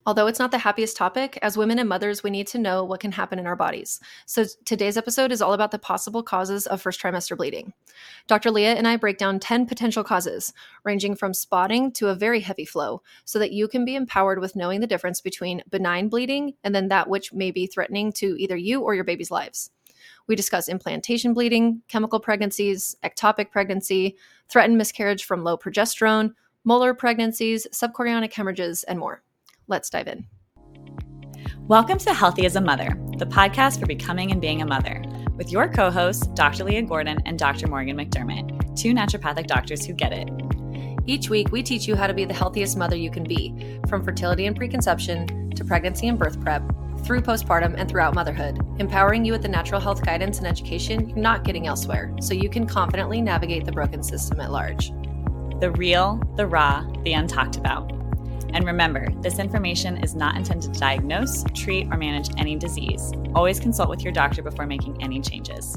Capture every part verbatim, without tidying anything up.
Although it's not the happiest topic, as women and mothers, we need to know what can happen in our bodies. So today's episode is all about the possible causes of first trimester bleeding. Doctor Leah and I break down ten potential causes, ranging from spotting to a very heavy flow, so that you can be empowered with knowing the difference between benign bleeding and then that which may be threatening to either you or your baby's lives. We discuss implantation bleeding, chemical pregnancies, ectopic pregnancy, threatened miscarriage from low progesterone, molar pregnancies, subchorionic hemorrhages, and more. Let's dive in. Welcome to Healthy as a Mother, the podcast for becoming and being a mother, with your co-hosts, Doctor Leah Gordon and Doctor Morgan McDermott, two naturopathic doctors who get it. Each week, we teach you how to be the healthiest mother you can be, from fertility and preconception to pregnancy and birth prep, through postpartum and throughout motherhood, empowering you with the natural health guidance and education you're not getting elsewhere, so you can confidently navigate the broken system at large. The real, the raw, the untalked about. And remember, this information is not intended to diagnose, treat, or manage any disease. Always consult with your doctor before making any changes.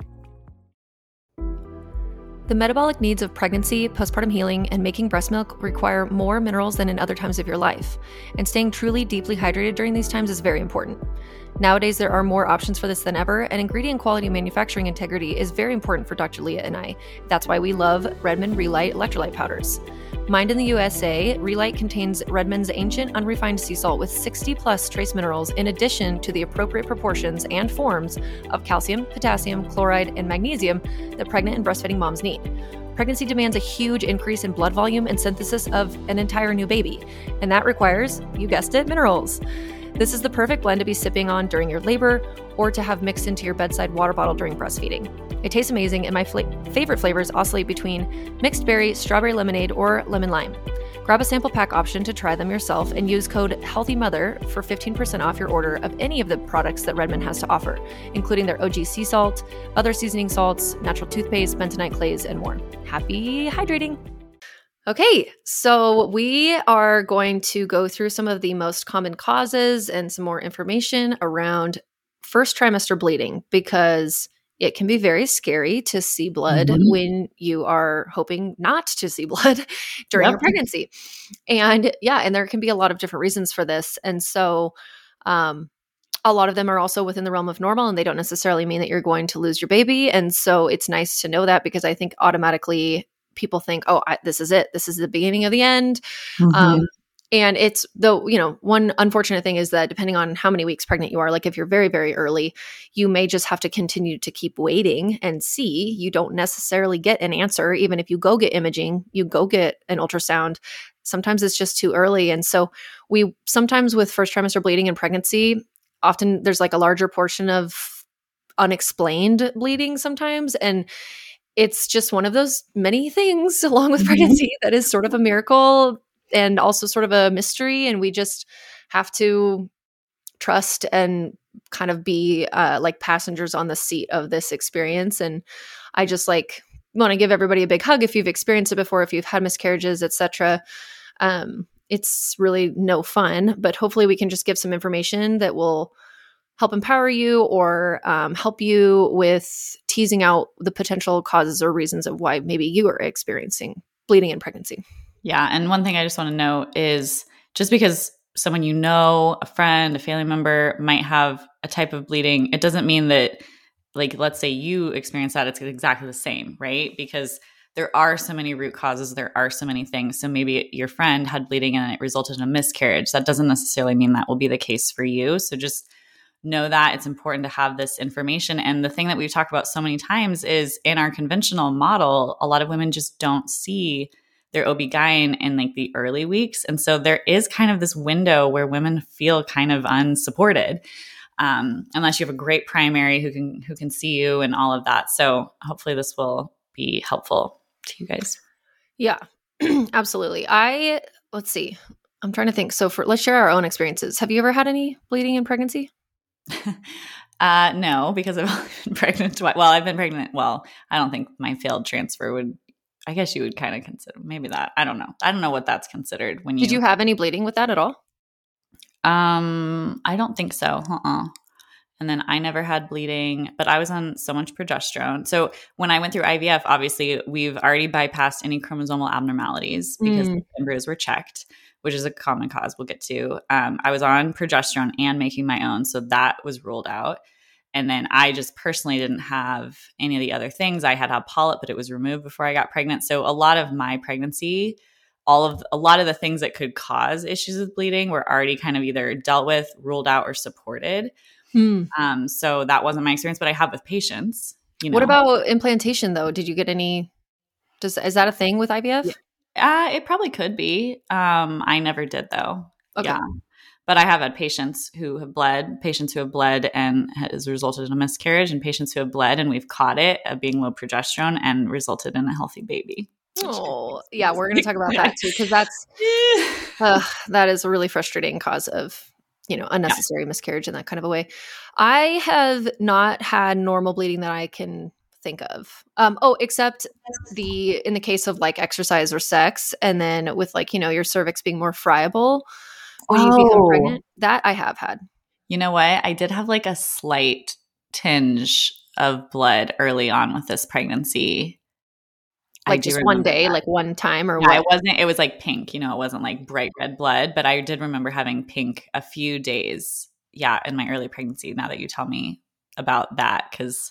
The metabolic needs of pregnancy, postpartum healing, and making breast milk require more minerals than in other times of your life. And staying truly deeply hydrated during these times is very important. Nowadays, there are more options for this than ever, and ingredient quality and manufacturing integrity is very important for Doctor Leah and I. That's why we love Redmond Relight electrolyte powders. Mined in the U S A, Relight contains Redmond's ancient unrefined sea salt with sixty plus trace minerals in addition to the appropriate proportions and forms of calcium, potassium, chloride, and magnesium that pregnant and breastfeeding moms need. Pregnancy demands a huge increase in blood volume and synthesis of an entire new baby, and that requires, you guessed it, minerals. This is the perfect blend to be sipping on during your labor or to have mixed into your bedside water bottle during breastfeeding. It tastes amazing, and my fla- favorite flavors oscillate between mixed berry, strawberry lemonade, or lemon lime. Grab a sample pack option to try them yourself and use code HEALTHYMOTHER for fifteen percent off your order of any of the products that Redmond has to offer, including their O G sea salt, other seasoning salts, natural toothpaste, bentonite clays, and more. Happy hydrating! Okay, so we are going to go through some of the most common causes and some more information around first trimester bleeding, because it can be very scary to see blood mm-hmm. when you are hoping not to see blood during yep. your pregnancy. And yeah, and there can be a lot of different reasons for this. And so um, a lot of them are also within the realm of normal, and they don't necessarily mean that you're going to lose your baby. And so it's nice to know that, because I think automatically people think, oh, I, this is it. This is the beginning of the end. Mm-hmm. Um, and it's the, you know, one unfortunate thing is that depending on how many weeks pregnant you are, like if you're very, very early, you may just have to continue to keep waiting and see. You don't necessarily get an answer. Even if you go get imaging, you go get an ultrasound. Sometimes it's just too early. And so we sometimes with first trimester bleeding and pregnancy, often there's like a larger portion of unexplained bleeding sometimes. And it's just one of those many things along with pregnancy that is sort of a miracle and also sort of a mystery. And we just have to trust and kind of be uh, like passengers on the seat of this experience. And I just like want to give everybody a big hug if you've experienced it before, if you've had miscarriages, et cetera. Um, it's really no fun, but hopefully we can just give some information that will help empower you or um, help you with teasing out the potential causes or reasons of why maybe you are experiencing bleeding in pregnancy. Yeah. And one thing I just want to note is just because someone you know, a friend, a family member might have a type of bleeding, it doesn't mean that, like, let's say you experience that, it's exactly the same, right? Because there are so many root causes. There are so many things. So maybe your friend had bleeding and it resulted in a miscarriage. That doesn't necessarily mean that will be the case for you. So just know that it's important to have this information. And the thing that we've talked about so many times is in our conventional model, a lot of women just don't see their O B G Y N in like the early weeks. And so there is kind of this window where women feel kind of unsupported, um, unless you have a great primary who can who can see you and all of that. So hopefully this will be helpful to you guys. Yeah, absolutely. I, let's see. I'm trying to think. So for let's share our own experiences. Have you ever had any bleeding in pregnancy? uh, no, because I've only been pregnant twice. Well, I've been pregnant. Well, I don't think my failed transfer would, I guess you would kind of consider maybe that. I don't know. I don't know what that's considered when you. Did you have any bleeding with that at all? Um, I don't think so. Uh-uh. And then I never had bleeding, but I was on so much progesterone. So when I went through I V F, obviously we've already bypassed any chromosomal abnormalities because Mm. the embryos were checked, which is a common cause we'll get to. Um, I was on progesterone and making my own. So that was ruled out. And then I just personally didn't have any of the other things. I had a polyp, but it was removed before I got pregnant. So a lot of my pregnancy, all of a lot of the things that could cause issues with bleeding were already kind of either dealt with, ruled out, or supported. Hmm. Um, so that wasn't my experience, but I have with patients. You know. What about implantation though? Did you get any? Does is that a thing with I V F? Yeah. Uh, it probably could be. Um, I never did though. Okay. Yeah. But I have had patients who have bled, patients who have bled and has resulted in a miscarriage, and patients who have bled and we've caught it at being low progesterone and resulted in a healthy baby. Oh, yeah. We're going to talk about that too, because that's uh, that is a really frustrating cause of, you know, unnecessary yeah. miscarriage in that kind of a way. I have not had normal bleeding that I can think of. Um, oh, except the in the case of like exercise or sex, and then with like, you know, your cervix being more friable when you oh. become pregnant. That I have had. You know what? I did have like a slight tinge of blood early on with this pregnancy. Like just one day, that. like one time or yeah, what? It wasn't, it was like pink, you know, it wasn't like bright red blood, but I did remember having pink a few days. Yeah. In my early pregnancy, now that you tell me about that, because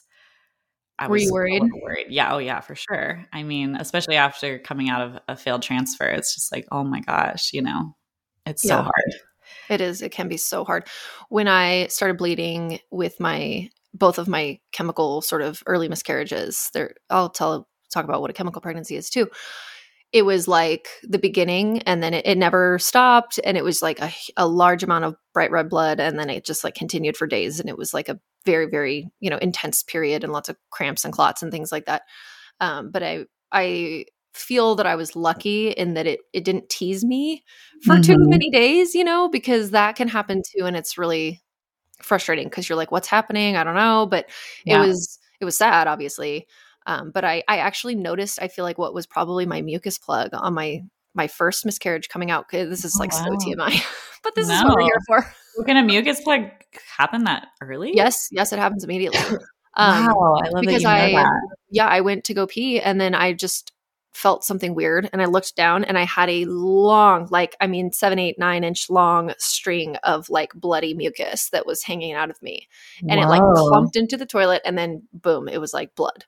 I Were was you worried? worried. Yeah. Oh yeah, for sure. I mean, especially after coming out of a failed transfer, it's just like, oh my gosh, you know, it's yeah. so hard. It is. It can be so hard. When I started bleeding with my, both of my chemical sort of early miscarriages, there, I'll tell, talk about what a chemical pregnancy is too. It was like the beginning and then it, it never stopped. And it was like a, a large amount of bright red blood. And then it just like continued for days. And it was like a very, very, you know, intense period and lots of cramps and clots and things like that. Um, but I, I, feel that I was lucky in that it it didn't tease me for mm-hmm. too many days, you know, because that can happen too. And it's really frustrating because you're like, what's happening? I don't know. But yeah. it was, it was sad, obviously. Um, but I, I actually noticed, I feel like what was probably my mucus plug on my, my first miscarriage coming out. This is like oh, wow. so T M I, but this no. is what we're here for. Can a mucus plug happen that early? Yes. Yes. It happens immediately. Um, wow. I love because that you know I, that. yeah, I went to go pee and then I just felt something weird and I looked down and I had a long, like, I mean, seven, eight, nine inch long string of like bloody mucus that was hanging out of me. And Whoa. It like clumped into the toilet and then boom, it was like blood.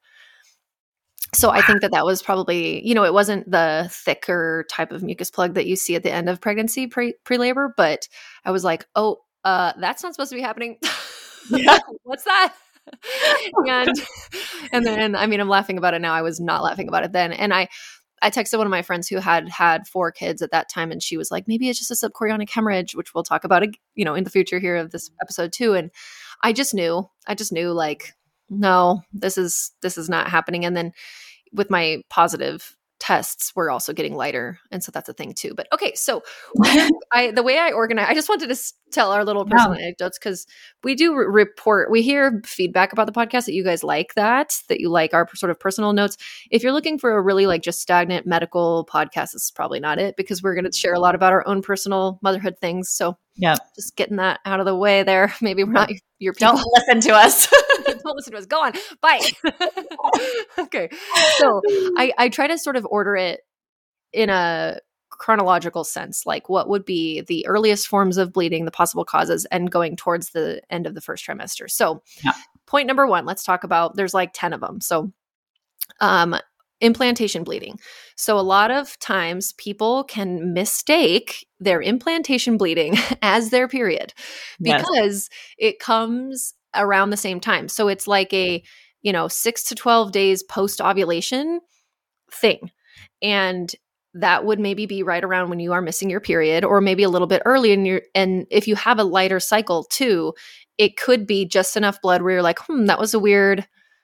So I think that that was probably, you know, it wasn't the thicker type of mucus plug that you see at the end of pregnancy, pre pre-labor, but I was like, oh, uh, that's not supposed to be happening. Yeah. What's that? and and then I mean I'm laughing about it now. I was not laughing about it then. And I I texted one of my friends who had had four kids at that time, and she was like, maybe it's just a subchorionic hemorrhage, which we'll talk about, you know, in the future here of this episode too. And I just knew, I just knew like, no, this is this is not happening. And then with my positive tests, we're also getting lighter, and so that's a thing too. But okay, so I the way I organize, I just wanted to s- tell our little personal yeah. anecdotes because we do re- report, we hear feedback about the podcast that you guys like that, that you like our sort of personal notes. If you're looking for a really like just stagnant medical podcast, this is probably not it because we're going to share a lot about our own personal motherhood things. So yeah, just getting that out of the way there. Maybe we're not your, your people. Don't listen to us. Don't listen to us. Go on. Bye. Okay. So I, I try to sort of order it in a chronological sense, like what would be the earliest forms of bleeding, the possible causes, and going towards the end of the first trimester. So yeah. Point number one, let's talk about, there's like ten of them. So um, implantation bleeding. So a lot of times people can mistake their implantation bleeding as their period because yes. it comes around the same time. So it's like a, you know, six to twelve days post ovulation thing. And that would maybe be right around when you are missing your period, or maybe a little bit early in your, and if you have a lighter cycle too, it could be just enough blood where you're like, hmm, that was a weird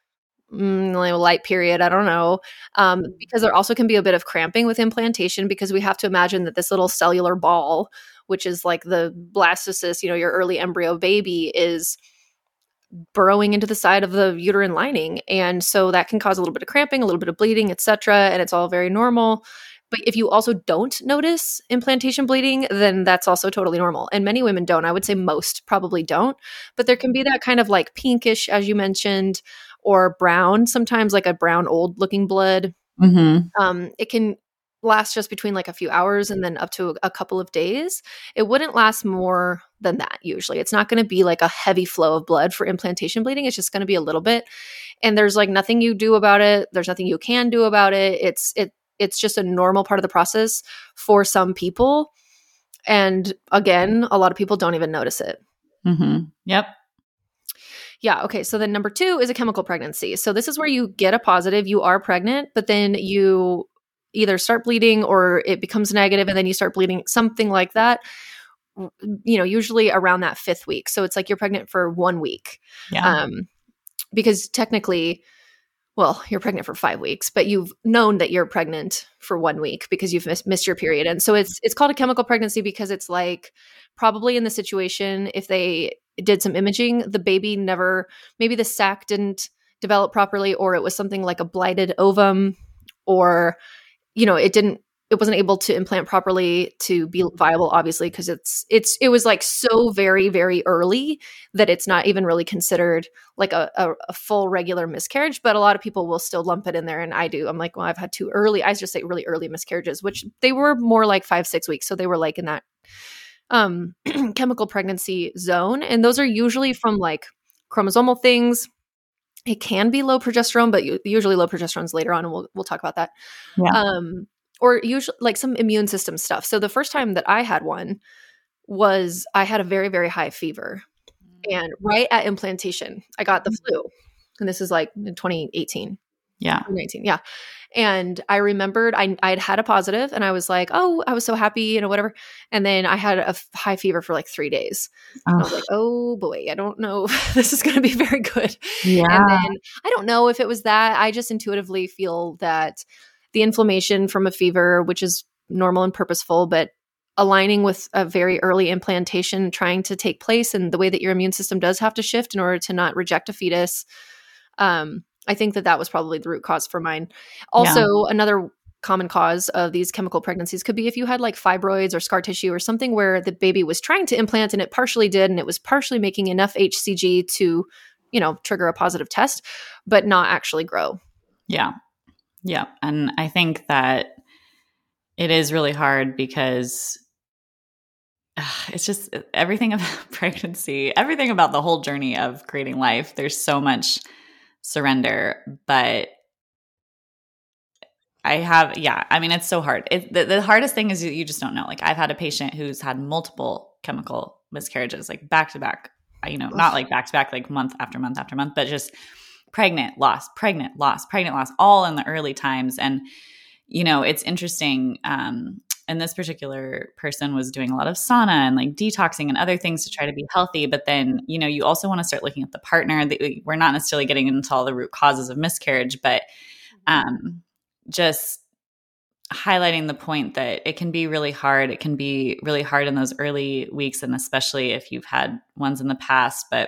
mm, light period. I don't know. Um, because there also can be a bit of cramping with implantation because we have to imagine that this little cellular ball, which is like the blastocyst, you know, your early embryo baby, is burrowing into the side of the uterine lining. And so that can cause a little bit of cramping, a little bit of bleeding, et cetera. And it's all very normal. But if you also don't notice implantation bleeding, then that's also totally normal. And many women don't. I would say most probably don't. But there can be that kind of like pinkish, as you mentioned, or brown, sometimes like a brown old looking blood. Mm-hmm. Um, it can last just between like a few hours and then up to a couple of days. It wouldn't last more than that usually. It's not going to be like a heavy flow of blood for implantation bleeding. It's just going to be a little bit. And there's like nothing you do about it. There's nothing you can do about it. It's it it's just a normal part of the process for some people. And again, a lot of people don't even notice it. Mm-hmm. Yep. Yeah. Okay. So then number two is a chemical pregnancy. So this is where you get a positive, you are pregnant, but then you either start bleeding or it becomes negative and then you start bleeding, something like that, you know, usually around that fifth week. So it's like you're pregnant for one week. Yeah. Um, because technically, well, you're pregnant for five weeks, but you've known that you're pregnant for one week because you've miss- missed your period. And so it's it's called a chemical pregnancy because it's like probably in the situation, if they did some imaging, the baby never, maybe the sac didn't develop properly, or it was something like a blighted ovum, or you know, it didn't, it wasn't able to implant properly to be viable, obviously, because it's, it's, it was like so very, very early that it's not even really considered like a, a, a full regular miscarriage, but a lot of people will still lump it in there. And I do. I'm like, well, I've had two early, I just say really early miscarriages, which they were more like five, six weeks. So they were like in that um, chemical pregnancy zone. And those are usually from like chromosomal things. It can be low progesterone, but usually low progesterone is later on, and we'll we'll talk about that. Yeah. Um, or usually like some immune system stuff. So the first time that I had one was I had a very, very high fever. And right at implantation, I got the flu. And this is like in twenty eighteen. Yeah. twenty nineteen. Yeah. And I remembered I I'd had a positive and I was like, oh, I was so happy, you know, whatever. And then I had a f- high fever for like three days. And I was like, oh boy, I don't know if this is going to be very good. Yeah. And then I don't know if it was that. I just intuitively feel that the inflammation from a fever, which is normal and purposeful, but aligning with a very early implantation trying to take place, and the way that your immune system does have to shift in order to not reject a fetus. Um, I think that that was probably the root cause for mine. Also, yeah. Another common cause of these chemical pregnancies could be if you had like fibroids or scar tissue or something where the baby was trying to implant and it partially did, and it was partially making enough H C G to, you know, trigger a positive test, but not actually grow. Yeah. Yeah. And I think that it is really hard because uh, it's just everything about pregnancy, everything about the whole journey of creating life. There's so much surrender, but I have, yeah, I mean, it's so hard. It, the, the hardest thing is you, you just don't know. Like I've had a patient who's had multiple chemical miscarriages, like back to back, you know, not like back to back, like month after month after month, but just pregnant, loss, pregnant, loss, pregnant, loss, all in the early times. And, you know, it's interesting. Um, and this particular person was doing a lot of sauna and like detoxing and other things to try to be healthy. But then, you know, you also want to start looking at the partner. We're not necessarily getting into all the root causes of miscarriage, but um, just highlighting the point that it can be really hard. It can be really hard in those early weeks, and especially if you've had ones in the past. But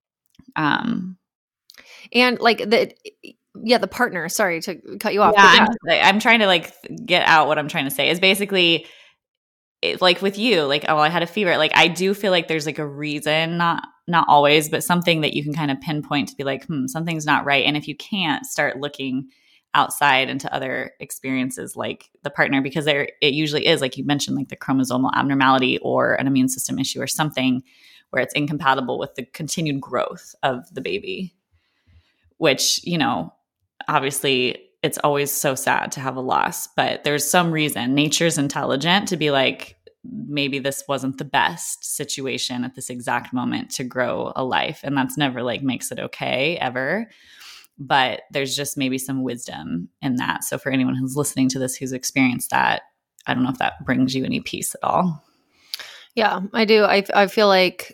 um, and like the yeah, the partner. Sorry to cut you off. Yeah, yeah. I'm, I'm trying to like get out what I'm trying to say. Is basically it, like with you, like oh, I had a fever. Like I do feel like there's like a reason, not not always, but something that you can kind of pinpoint to be like, hmm, something's not right. And if you can't, start looking outside into other experiences like the partner, because there it usually is, like you mentioned, like the chromosomal abnormality or an immune system issue or something where it's incompatible with the continued growth of the baby, which, you know, obviously it's always so sad to have a loss, but there's some reason. Nature's intelligent to be like, maybe this wasn't the best situation at this exact moment to grow a life. And that's never like makes it okay ever. But there's just maybe some wisdom in that. So for anyone who's listening to this, who's experienced that, I don't know if that brings you any peace at all. Yeah, I do. I, I feel like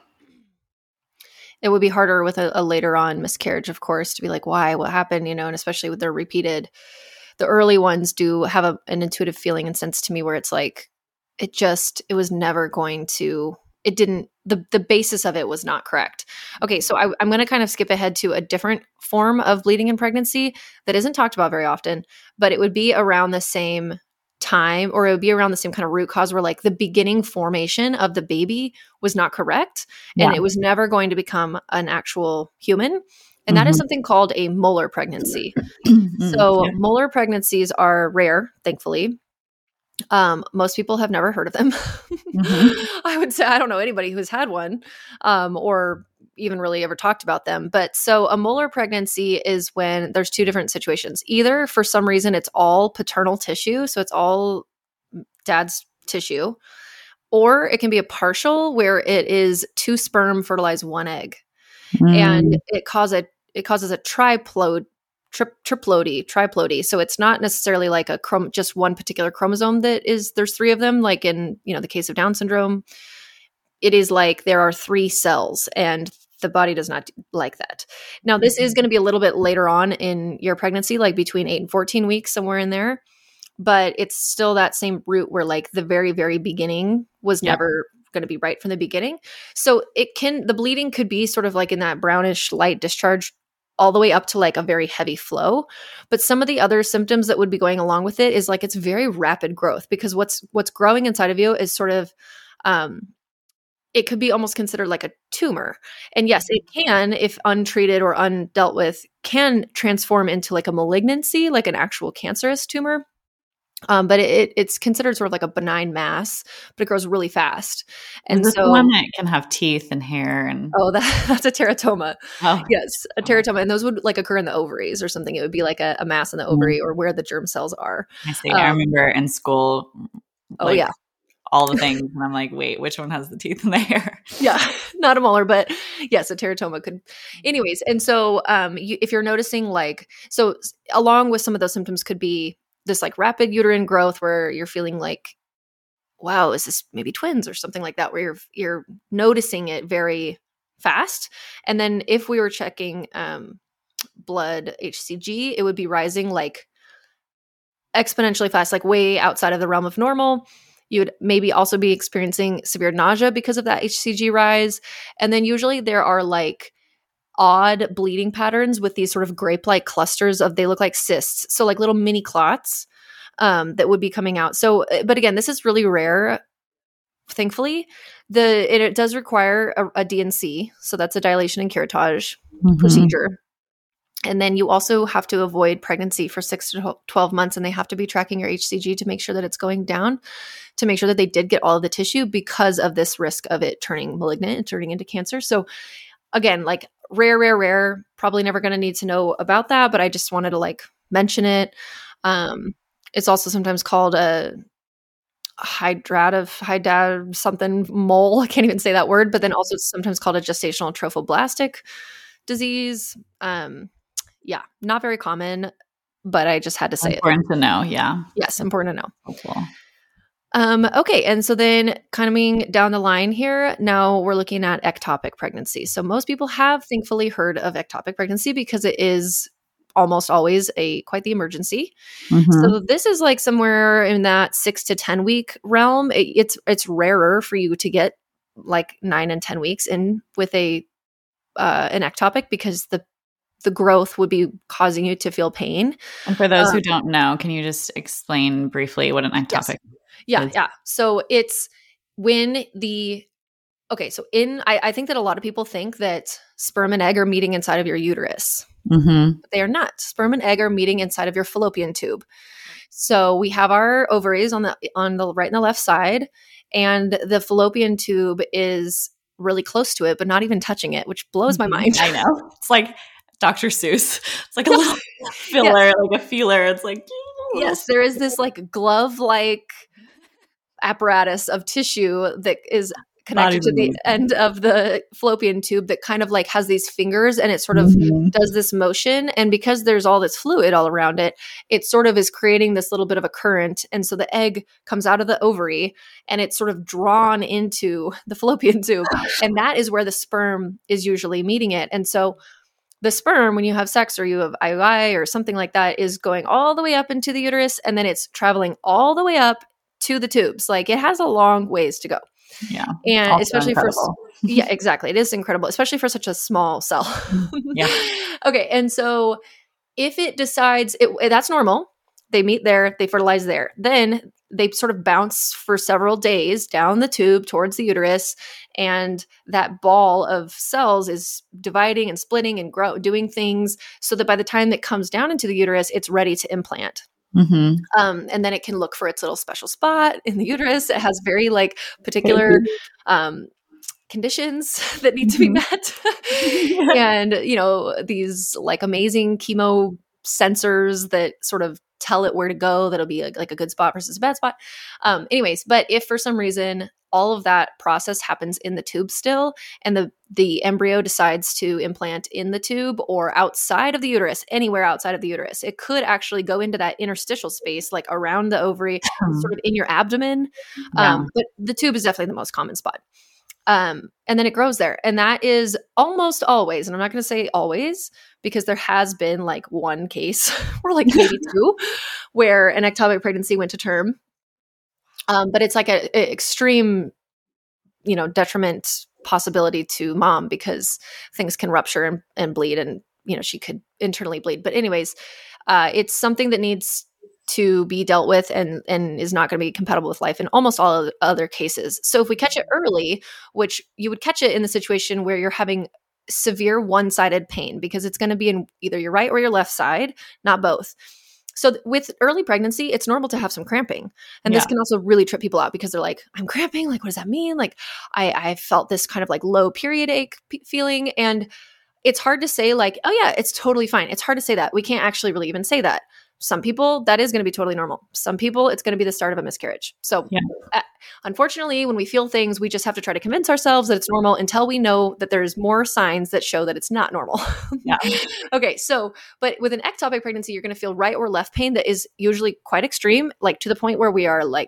it would be harder with a, a later on miscarriage, of course, to be like, why, what happened, you know, and especially with their repeated, the early ones do have a, an intuitive feeling and sense to me where it's like, it just, it was never going to, it didn't, the, the basis of it was not correct. Okay. So I, I'm going to kind of skip ahead to a different form of bleeding in pregnancy that isn't talked about very often, but it would be around the same time, or it would be around the same kind of root cause where like the beginning formation of the baby was not correct. And yeah. It was never going to become an actual human. And mm-hmm. that is something called a molar pregnancy. So yeah. Molar pregnancies are rare, thankfully. Um, most people have never heard of them. Mm-hmm. I would say I don't know anybody who's had one um, or even really ever talked about them. But so a molar pregnancy is when there's two different situations. Either for some reason it's all paternal tissue, so it's all dad's tissue, or it can be a partial where it is two sperm fertilize one egg. Mm. And it cause a, it causes a triplode Tri- triplody, triplody. So it's not necessarily like a chrom- just one particular chromosome that is, there's three of them, like in, you know, the case of Down syndrome. It is like there are three cells and the body does not like that. Now, this is going to be a little bit later on in your pregnancy, like between eight and fourteen weeks, somewhere in there. But it's still that same route where like the very, very beginning was yep. never going to be right from the beginning. So it can, the bleeding could be sort of like in that brownish light discharge all the way up to like a very heavy flow. But some of the other symptoms that would be going along with it is like it's very rapid growth, because what's what's growing inside of you is sort of um it could be almost considered like a tumor. And yes, it can, if untreated or undealt with, can transform into like a malignancy, like an actual cancerous tumor. Um, but it, it's considered sort of like a benign mass, but it grows really fast. And Is this so the one that can have teeth and hair and oh, that, that's a teratoma. Oh. Yes, a teratoma, and those would like occur in the ovaries or something. It would be like a, a mass in the ovary mm-hmm. or where the germ cells are. I see. Um, I remember in school. Like, oh yeah, all the things, and I'm like, wait, which one has the teeth and the hair? Yeah, not a molar, but yes, a teratoma could. Anyways, and so um, you, if you're noticing like, so along with some of those symptoms could be this like rapid uterine growth where you're feeling like, wow, is this maybe twins or something like that, where you're you're noticing it very fast. And then if we were checking um, blood H C G, it would be rising like exponentially fast, like way outside of the realm of normal. You would maybe also be experiencing severe nausea because of that H C G rise. And then usually there are like odd bleeding patterns with these sort of grape-like clusters of, they look like cysts. So like little mini clots um, that would be coming out. So, but again, this is really rare, thankfully. The it, it does require a, a D and C. So that's a dilation and curettage mm-hmm. procedure. And then you also have to avoid pregnancy for six to twelve months, and they have to be tracking your H C G to make sure that it's going down, to make sure that they did get all of the tissue because of this risk of it turning malignant and turning into cancer. So again, like rare, rare, rare, probably never going to need to know about that, but I just wanted to like mention it. Um, it's also sometimes called a hydrative, hydad something mole. I can't even say that word, but then also it's sometimes called a gestational trophoblastic disease. Um, yeah, not very common, but I just had to say important it. Important to know. Yeah. Yes. Important to know. Cool. Um, okay. And so then coming down the line here, now we're looking at ectopic pregnancy. So most people have thankfully heard of ectopic pregnancy because it is almost always a quite the emergency. Mm-hmm. So this is like somewhere in that six to ten week realm. It, it's, it's rarer for you to get like nine and ten weeks in with a, uh, an ectopic, because the the growth would be causing you to feel pain. And for those um, who don't know, can you just explain briefly what an ectopic yes. Yeah, is? Yeah. So it's when the, okay, so in, I, I think that a lot of people think that sperm and egg are meeting inside of your uterus. Mm-hmm. They are not. Sperm and egg are meeting inside of your fallopian tube. So we have our ovaries on the, on the right and the left side, and the fallopian tube is really close to it, but not even touching it, which blows my mind. I know. It's like Doctor Seuss. It's like a little filler, yes. like a feeler. It's like, yes, there is this like glove-like apparatus of tissue that is connected to the end of the fallopian tube that kind of like has these fingers, and it sort of mm-hmm. does this motion. And because there's all this fluid all around it, it sort of is creating this little bit of a current. And so the egg comes out of the ovary and it's sort of drawn into the fallopian tube. And that is where the sperm is usually meeting it. And so the sperm, when you have sex or you have I U I or something like that, is going all the way up into the uterus, and then it's traveling all the way up to the tubes. Like it has a long ways to go. Yeah. And also especially incredible. for, yeah, exactly. It is incredible, especially for such a small cell. Yeah. Okay. And so if it decides it, that's normal, they meet there, they fertilize there, then they sort of bounce for several days down the tube towards the uterus. And that ball of cells is dividing and splitting and grow, doing things so that by the time it comes down into the uterus, it's ready to implant. Mm-hmm. Um, and then it can look for its little special spot in the uterus. It has very like particular um, conditions that need to be met. And, you know, these like amazing chemo sensors that sort of tell it where to go. That'll be a, like a good spot versus a bad spot. Um, anyways, but if for some reason all of that process happens in the tube still, and the the embryo decides to implant in the tube or outside of the uterus, anywhere outside of the uterus, it could actually go into that interstitial space, like around the ovary, sort of in your abdomen. Yeah. Um, but the tube is definitely the most common spot. Um, and then it grows there. And that is almost always, and I'm not going to say always, because there has been like one case or like maybe two where an ectopic pregnancy went to term. Um, but it's like an extreme, you know, detriment possibility to mom because things can rupture and, and bleed, and, you know, she could internally bleed. But anyways, uh, it's something that needs to be dealt with and and is not going to be compatible with life in almost all other cases. So if we catch it early, which you would catch it in the situation where you're having severe one-sided pain, because it's going to be in either your right or your left side, not both. So th- with early pregnancy, it's normal to have some cramping. And Yeah. this can also really trip people out because they're like, I'm cramping. Like, what does that mean? Like, I, I felt this kind of like low period ache p- feeling. And it's hard to say like, oh yeah, it's totally fine. It's hard to say that. We can't actually really even say that. Some people, that is going to be totally normal. Some people, it's going to be the start of a miscarriage. So Yeah. uh, unfortunately, when we feel things, we just have to try to convince ourselves that it's normal until we know that there's more signs that show that it's not normal. Yeah. Okay. So, but with an ectopic pregnancy, you're going to feel right or left pain that is usually quite extreme, like to the point where we are like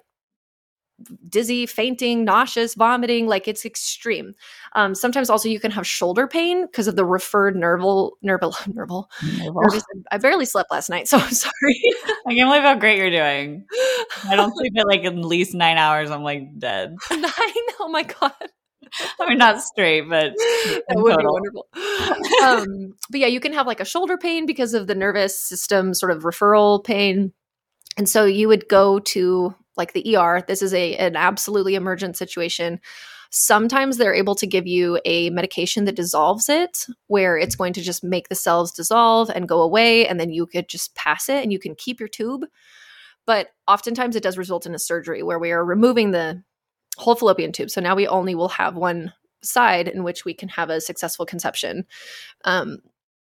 dizzy, fainting, nauseous, vomiting, like it's extreme. Um, sometimes also you can have shoulder pain because of the referred nerval, nerval, nerval, nervous. I barely slept last night, so I'm sorry. I can't believe how great you're doing. I don't sleep at like at least nine hours. I'm like dead. Nine? Oh my God. I mean, not straight, but that in would total. be wonderful. Um, but yeah, you can have like a shoulder pain because of the nervous system sort of referral pain. And so you would go to like the E R. This is a an absolutely emergent situation. Sometimes they're able to give you a medication that dissolves it, where it's going to just make the cells dissolve and go away, and then you could just pass it and you can keep your tube. But oftentimes it does result in a surgery where we are removing the whole fallopian tube. So now we only will have one side in which we can have a successful conception. Um,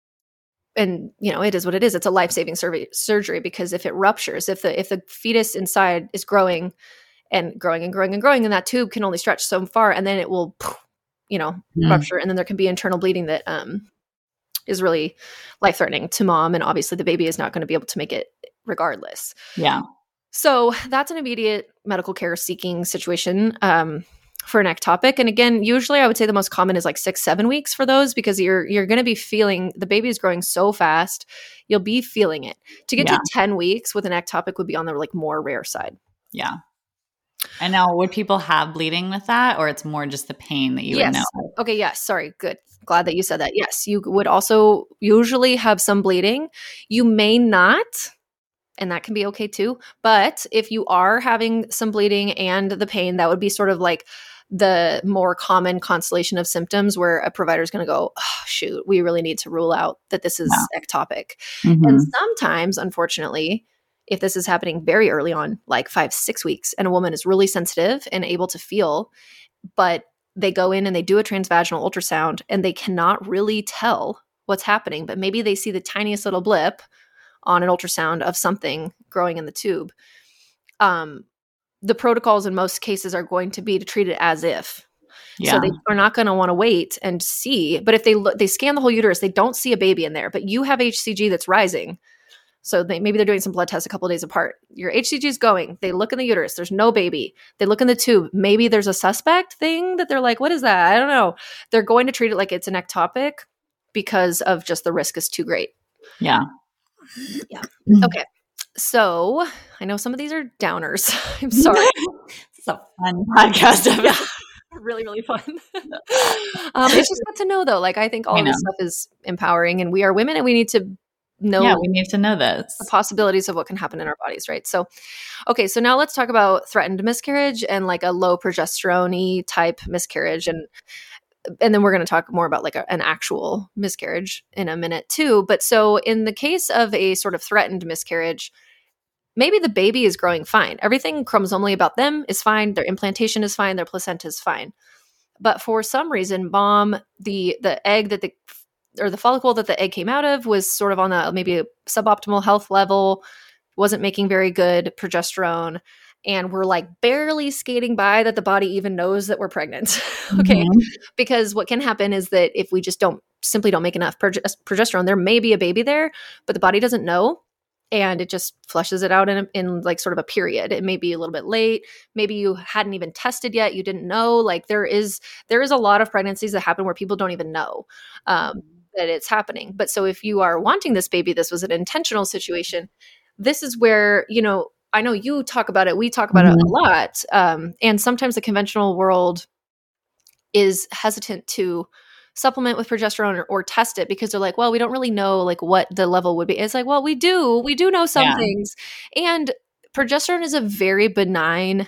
and you know, it is what it is. It's a life-saving sur- surgery because if it ruptures, if the if the fetus inside is growing and growing and growing and growing, and that tube can only stretch so far, and then it will, you know, Mm. rupture, and then there can be internal bleeding that um, is really life-threatening to mom, and obviously the baby is not going to be able to make it regardless. Yeah. So that's an immediate medical care seeking situation um, for an ectopic. And again, usually I would say the most common is like six, seven weeks for those, because you're you're going to be feeling the baby is growing so fast, you'll be feeling it. To get Yeah. to ten weeks with an ectopic would be on the like more rare side. Yeah. And now, would people have bleeding with that, or it's more just the pain that you Yes. would know? Okay. Yes. Sorry. Good. Glad that you said that. Yes. You would also usually have some bleeding. You may not. And that can be okay too. But if you are having some bleeding and the pain, that would be sort of like the more common constellation of symptoms where a provider is going to go, oh, shoot, we really need to rule out that this is ectopic. Mhm. And sometimes, unfortunately, if this is happening very early on, like five, six weeks, and a woman is really sensitive and able to feel, but they go in and they do a transvaginal ultrasound and they cannot really tell what's happening, but maybe they see the tiniest little blip on an ultrasound of something growing in the tube. Um, the protocols in most cases are going to be to treat it as if. Yeah. So they are not going to want to wait and see. But if they look, they scan the whole uterus, they don't see a baby in there, but you have H C G that's rising. So they, maybe they're doing some blood tests a couple of days apart. Your H C G is going. They look in the uterus. There's no baby. They look in the tube. Maybe there's a suspect thing that they're like, what is that? I don't know. They're going to treat it like it's an ectopic because of just the risk is too great. Yeah. Yeah. Okay. So I know some of these are downers. I'm sorry. It's a fun podcast. Yeah. Really, really fun. um, it's just good to know, though. Like, I think all I of this know. stuff is empowering, and we are women, and we need to know Yeah, we need to know this. the possibilities of what can happen in our bodies, right? So, okay, so now let's talk about threatened miscarriage and like a low progesterone type miscarriage, and and then we're going to talk more about like a, an actual miscarriage in a minute too. But so in the case of a sort of threatened miscarriage, maybe the baby is growing fine. Everything chromosomally about them is fine. Their implantation is fine. Their placenta is fine. But for some reason, mom, the the egg that the or the follicle that the egg came out of was sort of on a maybe a suboptimal health level, wasn't making very good progesterone, and we're like barely skating by that the body even knows that we're pregnant. Okay. Mm-hmm. Because what can happen is that if we just don't simply don't make enough prog- progesterone, there may be a baby there, but the body doesn't know. And it just flushes it out in, a, in like sort of a period. It may be a little bit late. Maybe you hadn't even tested yet. You didn't know. Like there is, there is a lot of pregnancies that happen where people don't even know um, that it's happening. But so if you are wanting this baby, this was an intentional situation. This is where, you know, I know you talk about it. We talk about mm-hmm. it a lot. Um, and sometimes the conventional world is hesitant to supplement with progesterone or, or test it because they're like, well, we don't really know like what the level would be. It's like, well, we do, we do know some yeah. things. And progesterone is a very benign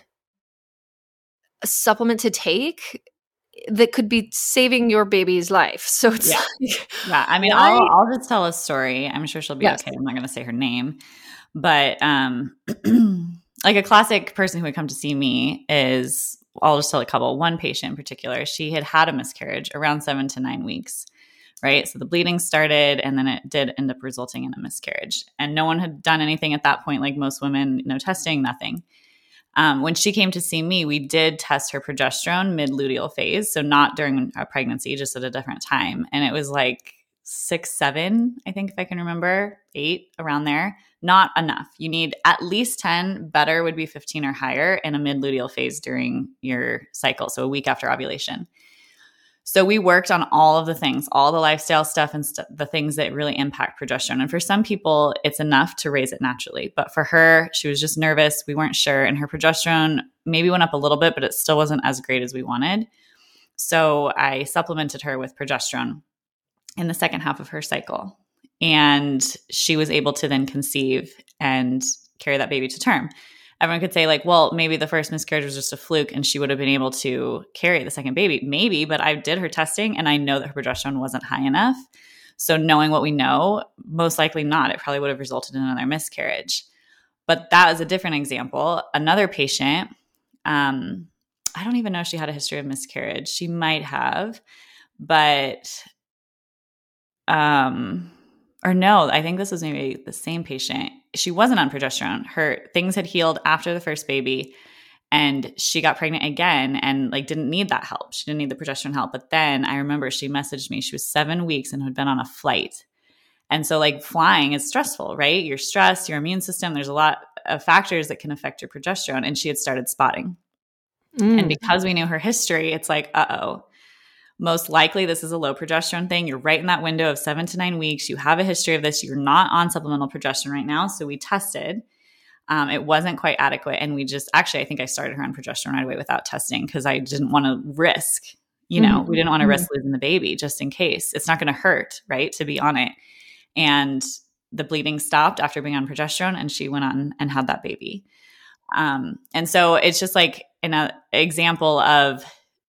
supplement to take that could be saving your baby's life. So it's yeah. like, yeah. I mean, I'll, I'll just tell a story. I'm sure she'll be yes. okay. I'm not going to say her name, but um, like a classic person who would come to see me is, I'll just tell a couple. One patient in particular, she had had a miscarriage around seven to nine weeks, right? So the bleeding started and then it did end up resulting in a miscarriage. And no one had done anything at that point, like most women, no testing, nothing. Um, when she came to see me, we did test her progesterone mid-luteal phase. So not during a pregnancy, just at a different time. And it was like six, seven, I think if I can remember, eight, around there. Not enough. You need at least ten. Better would be fifteen or higher in a mid-luteal phase during your cycle, so a week after ovulation. So we worked on all of the things, all the lifestyle stuff and st- the things that really impact progesterone. And for some people, it's enough to raise it naturally. But for her, she was just nervous. We weren't sure. And her progesterone maybe went up a little bit, but it still wasn't as great as we wanted. So I supplemented her with progesterone in the second half of her cycle. And she was able to then conceive and carry that baby to term. Everyone could say like, well, maybe the first miscarriage was just a fluke and she would have been able to carry the second baby. Maybe, but I did her testing and I know that her progesterone wasn't high enough. So knowing what we know, most likely not. It probably would have resulted in another miscarriage. But that is a different example. Another patient, um, I don't even know if she had a history of miscarriage. She might have, but um. Or no, I think this was maybe the same patient. She wasn't on progesterone. Her things had healed after the first baby and she got pregnant again and like didn't need that help. She didn't need the progesterone help. But then I remember she messaged me. She was seven weeks and had been on a flight. And so like flying is stressful, right? You're stressed, your immune system, there's a lot of factors that can affect your progesterone. And she had started spotting. Mm. And because we knew her history, it's like, uh-oh. Most likely this is a low progesterone thing. You're right in that window of seven to nine weeks. You have a history of this. You're not on supplemental progesterone right now. So we tested. Um, it wasn't quite adequate. And we just, actually, I think I started her on progesterone right away without testing because I didn't want to risk, you know, mm-hmm. we didn't want to mm-hmm. risk losing the baby just in case. It's not going to hurt, right, to be on it. And the bleeding stopped after being on progesterone and she went on and had that baby. Um, and so it's just like an example of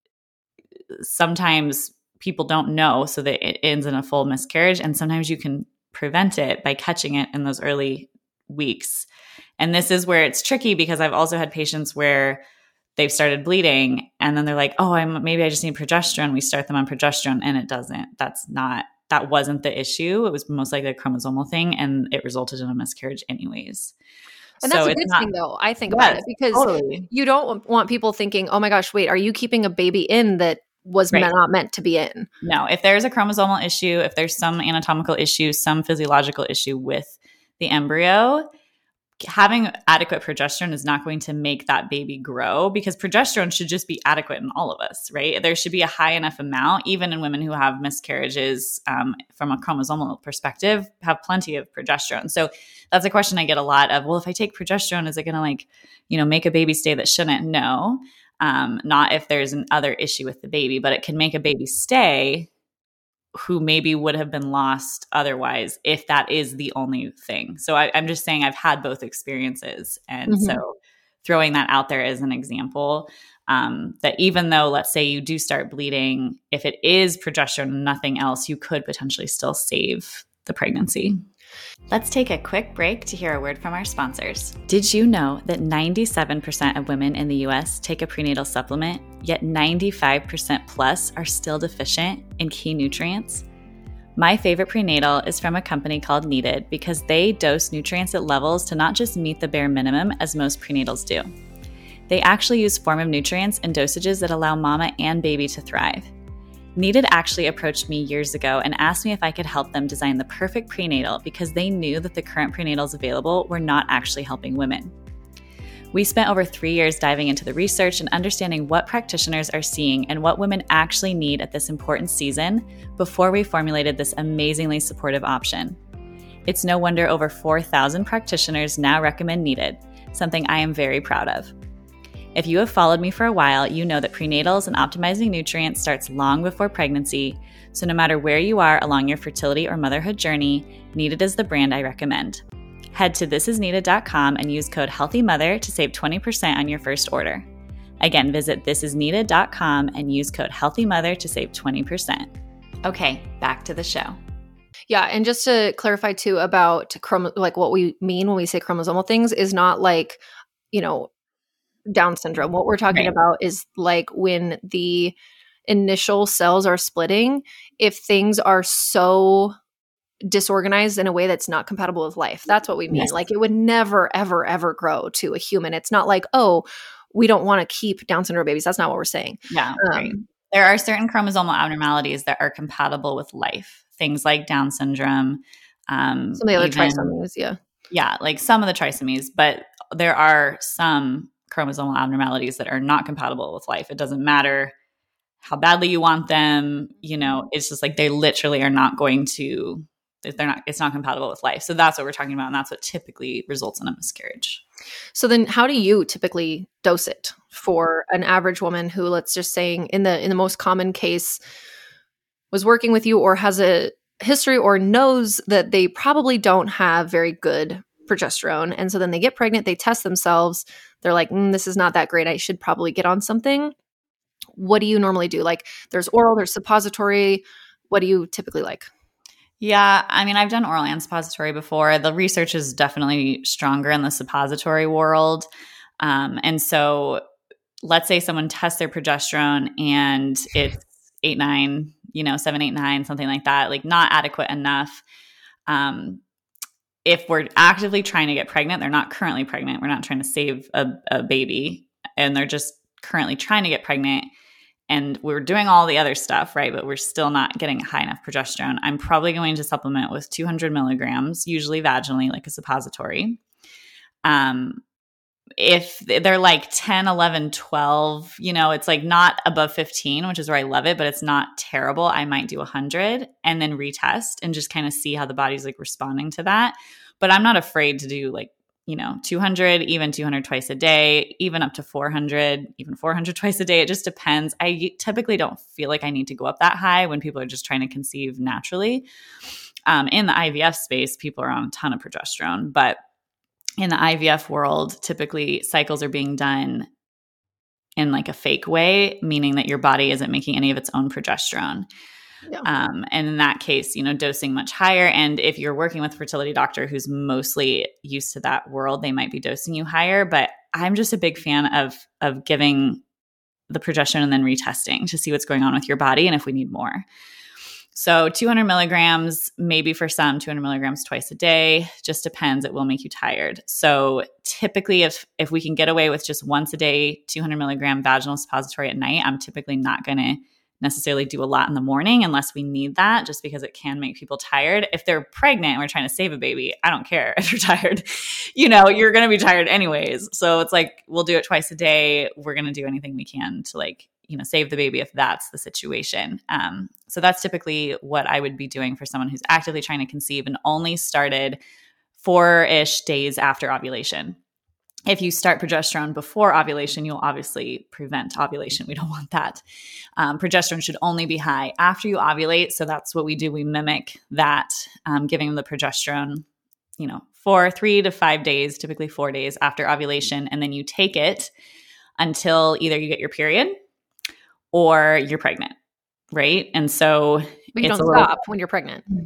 sometimes people don't know so that it ends in a full miscarriage. And sometimes you can prevent it by catching it in those early weeks. And this is where it's tricky because I've also had patients where they've started bleeding and then they're like, oh, I'm maybe I just need progesterone. We start them on progesterone and it doesn't. That's not, that wasn't the issue. It was most likely a chromosomal thing and it resulted in a miscarriage anyways. And that's so a good not, thing though, I think yes, about it because totally. You don't want people thinking, oh my gosh, wait, are you keeping a baby in that was right. not meant to be in? No, if there's a chromosomal issue, if there's some anatomical issue, some physiological issue with the embryo, having adequate progesterone is not going to make that baby grow because progesterone should just be adequate in all of us, right? There should be a high enough amount, even in women who have miscarriages um, from a chromosomal perspective, have plenty of progesterone. So that's a question I get a lot of, well, if I take progesterone, is it going to like, you know, make a baby stay that shouldn't? No. Um, not if there's an other issue with the baby, but it can make a baby stay who maybe would have been lost otherwise if that is the only thing. So I, I'm just saying I've had both experiences. And mm-hmm. so throwing that out there as an example, um, that even though, let's say you do start bleeding, if it is progesterone and nothing else, you could potentially still save the pregnancy. Let's take a quick break to hear a word from our sponsors. Did you know that ninety-seven percent of women in the U S take a prenatal supplement, yet ninety-five percent plus are still deficient in key nutrients? My favorite prenatal is from a company called Needed because they dose nutrients at levels to not just meet the bare minimum as most prenatals do. They actually use form of nutrients and dosages that allow mama and baby to thrive. Needed actually approached me years ago and asked me if I could help them design the perfect prenatal because they knew that the current prenatals available were not actually helping women. We spent over three years diving into the research and understanding what practitioners are seeing and what women actually need at this important season before we formulated this amazingly supportive option. It's no wonder over four thousand practitioners now recommend Needed, something I am very proud of. If you have followed me for a while, you know that prenatals and optimizing nutrients starts long before pregnancy, so no matter where you are along your fertility or motherhood journey, Needed is the brand I recommend. Head to this is needed dot com and use code HEALTHYMOTHER to save twenty percent on your first order. Again, visit this is needed dot com and use code HEALTHYMOTHER to save twenty percent. Okay, back to the show. Yeah, and just to clarify too about chrom- like what we mean when we say chromosomal things is not like, you know, Down syndrome. What we're talking Right. about is like when the initial cells are splitting, if things are so disorganized in a way that's not compatible with life. That's what we mean. Yes. Like it would never, ever, ever grow to a human. It's not like, oh, we don't want to keep Down syndrome babies. That's not what we're saying. Yeah. Um, right. There are certain chromosomal abnormalities that are compatible with life. Things like Down syndrome. Um, Some of the other even- trisomies, yeah. Yeah, like some of the trisomies, but there are some chromosomal abnormalities that are not compatible with life. It doesn't matter how badly you want them. You know, it's just like they literally are not going to, they're not, it's not compatible with life. So that's what we're talking about. And that's what typically results in a miscarriage. So then how do you typically dose it for an average woman who, let's just saying in the in the most common case was working with you or has a history or knows that they probably don't have very good progesterone. And so then they get pregnant, they test themselves. They're like, mm, this is not that great. I should probably get on something. What do you normally do? Like there's oral, there's suppository. What do you typically like? Yeah, I mean, I've done oral and suppository before. The research is definitely stronger in the suppository world. Um, and so let's say someone tests their progesterone and it's eight, nine, you know, seven, eight, nine, something like that, like not adequate enough. Um, if we're actively trying to get pregnant, they're not currently pregnant. We're not trying to save a, a baby and they're just currently trying to get pregnant. And we're doing all the other stuff, right? But we're still not getting high enough progesterone. I'm probably going to supplement with two hundred milligrams, usually vaginally, like a suppository. Um, if they're like ten, eleven, twelve, you know, it's like not above fifteen, which is where I love it, but it's not terrible. I might do one hundred and then retest and just kind of see how the body's like responding to that. But I'm not afraid to do like, you know, two hundred, even two hundred twice a day, even up to four hundred, even four hundred twice a day. It just depends. I typically don't feel like I need to go up that high when people are just trying to conceive naturally. Um, in the I V F space, people are on a ton of progesterone, but in the I V F world, typically cycles are being done in like a fake way, meaning that your body isn't making any of its own progesterone. Yeah. Um, and in that case, you know, dosing much higher. And if you're working with a fertility doctor who's mostly used to that world, they might be dosing you higher. But I'm just a big fan of of giving the progesterone and then retesting to see what's going on with your body and if we need more. So two hundred milligrams, maybe for some, two hundred milligrams twice a day, just depends. It will make you tired. So typically if if we can get away with just once a day, two hundred milligram vaginal suppository at night, I'm typically not going to necessarily do a lot in the morning unless we need that, just because it can make people tired. If they're pregnant and we're trying to save a baby, I don't care if you're tired. You know, you're going to be tired anyways. So it's like, we'll do it twice a day. We're going to do anything we can to like, you know, save the baby if that's the situation. Um, so that's typically what I would be doing for someone who's actively trying to conceive and only started four-ish days after ovulation. If you start progesterone before ovulation, you'll obviously prevent ovulation. We don't want that. Um, progesterone should only be high after you ovulate. So that's what we do. We mimic that, um, giving them the progesterone, you know, for three to five days, typically four days after ovulation. And then you take it until either you get your period or you're pregnant, right? And so But you it's don't a little- stop when you're pregnant.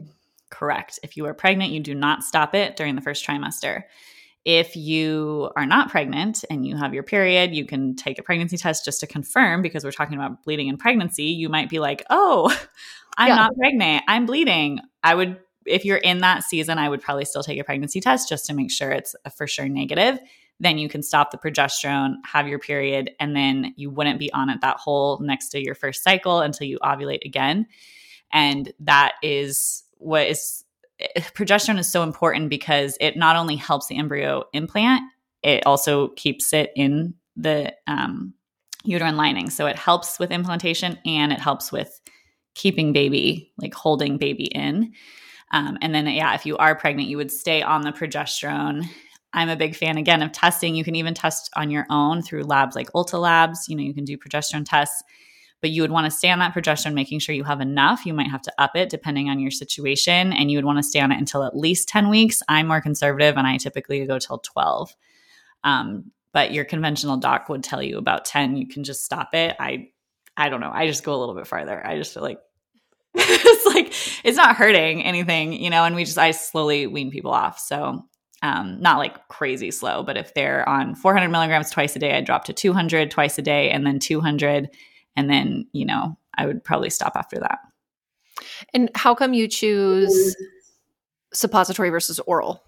correct. If you are pregnant, you do not stop it during the first trimester. If you are not pregnant and you have your period, you can take a pregnancy test just to confirm, because we're talking about bleeding in pregnancy. You might be like, oh, I'm yeah. not pregnant. I'm bleeding. I would, if you're in that season, I would probably still take a pregnancy test just to make sure it's a for sure negative. Then you can stop the progesterone, have your period, and then you wouldn't be on it that whole next to your first cycle until you ovulate again. And that is what is progesterone is so important, because it not only helps the embryo implant, it also keeps it in the um, uterine lining. So it helps with implantation and it helps with keeping baby, like holding baby in. Um, and then, yeah, if you are pregnant, you would stay on the progesterone. I'm a big fan, again, of testing. You can even test on your own through labs like Ulta Labs. You know, you can do progesterone tests. But you would want to stay on that progesterone, making sure you have enough. You might have to up it depending on your situation, and you would want to stay on it until at least ten weeks. I'm more conservative, and I typically go till twelve. Um, but your conventional doc would tell you about ten. You can just stop it. I, I don't know. I just go a little bit farther. I just feel like it's like it's not hurting anything, you know. And we just I slowly wean people off. So um, not like crazy slow, but if they're on four hundred milligrams twice a day, I drop to two hundred twice a day, and then two hundred. And then, you know, I would probably stop after that. And how come you choose suppository versus oral?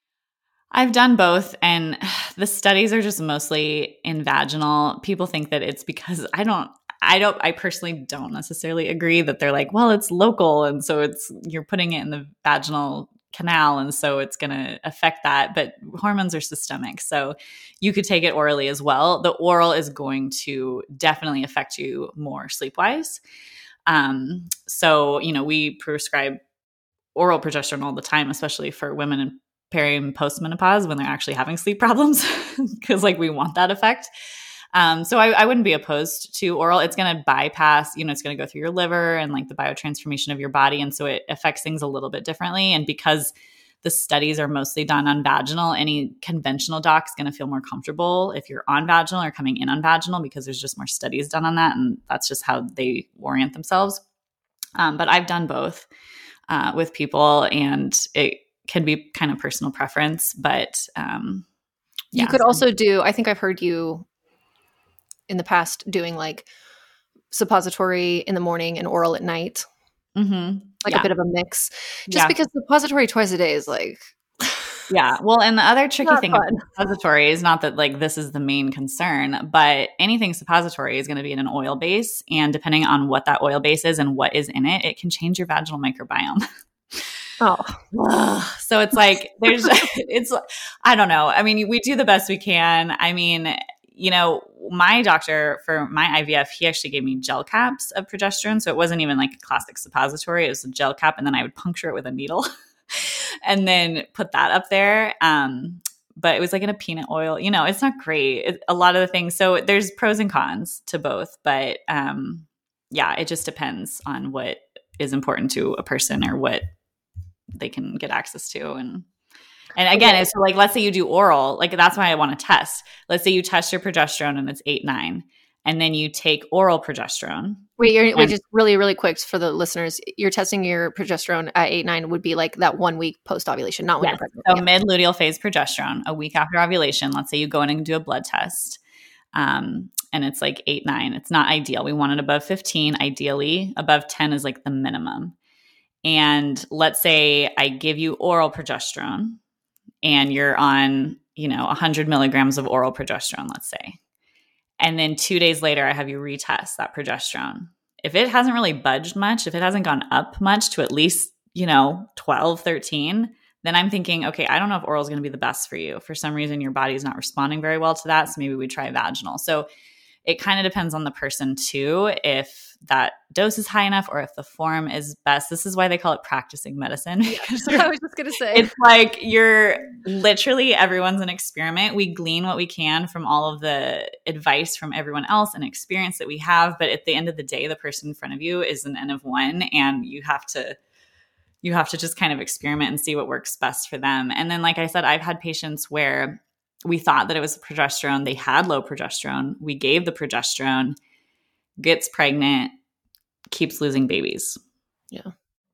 I've done both, and the studies are just mostly in vaginal. People think that it's because I don't, I don't, I personally don't necessarily agree that they're like, well, it's local. And so it's, you're putting it in the vaginal canal, and so it's going to affect that. But hormones are systemic, so you could take it orally as well. The oral is going to definitely affect you more sleep-wise. Um, so, you know, we prescribe oral progesterone all the time, especially for women in peri and postmenopause when they're actually having sleep problems, because like we want that effect. Um, so I, I wouldn't be opposed to oral. It's going to bypass, you know, it's going to go through your liver and like the biotransformation of your body. And so it affects things a little bit differently. And because the studies are mostly done on vaginal, any conventional doc is going to feel more comfortable if you're on vaginal or coming in on vaginal, because there's just more studies done on that. And that's just how they orient themselves. Um, but I've done both uh, with people, and it can be kind of personal preference. But um, yeah. You could also do, I think I've heard you in the past doing like suppository in the morning and oral at night, mm-hmm. like yeah. a bit of a mix, just yeah. because suppository twice a day is like, yeah. Well, and the other tricky thing fun. with suppository is not that like this is the main concern, but anything suppository is going to be in an oil base. And depending on what that oil base is and what is in it, it can change your vaginal microbiome. Oh, so it's like, there's, it's, I don't know. I mean, we do the best we can. I mean, you know, my doctor for my I V F, he actually gave me gel caps of progesterone. So it wasn't even like a classic suppository. It was a gel cap. And then I would puncture it with a needle and then put that up there. Um, but it was like in a peanut oil, you know, it's not great. It, a lot of the things. So there's pros and cons to both, but um, yeah, it just depends on what is important to a person or what they can get access to. And And again, it's like, let's say you do oral, like that's why I want to test. Let's say you test your progesterone and it's eight, nine, and then you take oral progesterone. Wait, you're, wait, just really, really quick for the listeners. You're testing your progesterone at eight, nine would be like that one week post ovulation, not when yes. you're pregnant. So yeah. mid-luteal phase progesterone, a week after ovulation. Let's say you go in and do a blood test, um, and it's like eight, nine. It's not ideal. We want it above fifteen. Ideally, above ten is like the minimum. And let's say I give you oral progesterone, and you're on, you know, one hundred milligrams of oral progesterone, let's say. And then two days later, I have you retest that progesterone. If it hasn't really budged much, if it hasn't gone up much to at least, you know, twelve, thirteen, then I'm thinking, okay, I don't know if oral is going to be the best for you. For some reason, your body is not responding very well to that. So maybe we try vaginal. So it kind of depends on the person too, if that dose is high enough or if the form is best. This is why they call it practicing medicine. I was just going to say. It's like you're literally, everyone's an experiment. We glean what we can from all of the advice from everyone else and experience that we have. But at the end of the day, the person in front of you is an N of one, and you have to you have to just kind of experiment and see what works best for them. And then, like I said, I've had patients where we thought that it was progesterone. They had low progesterone. We gave the progesterone, gets pregnant, keeps losing babies. Yeah.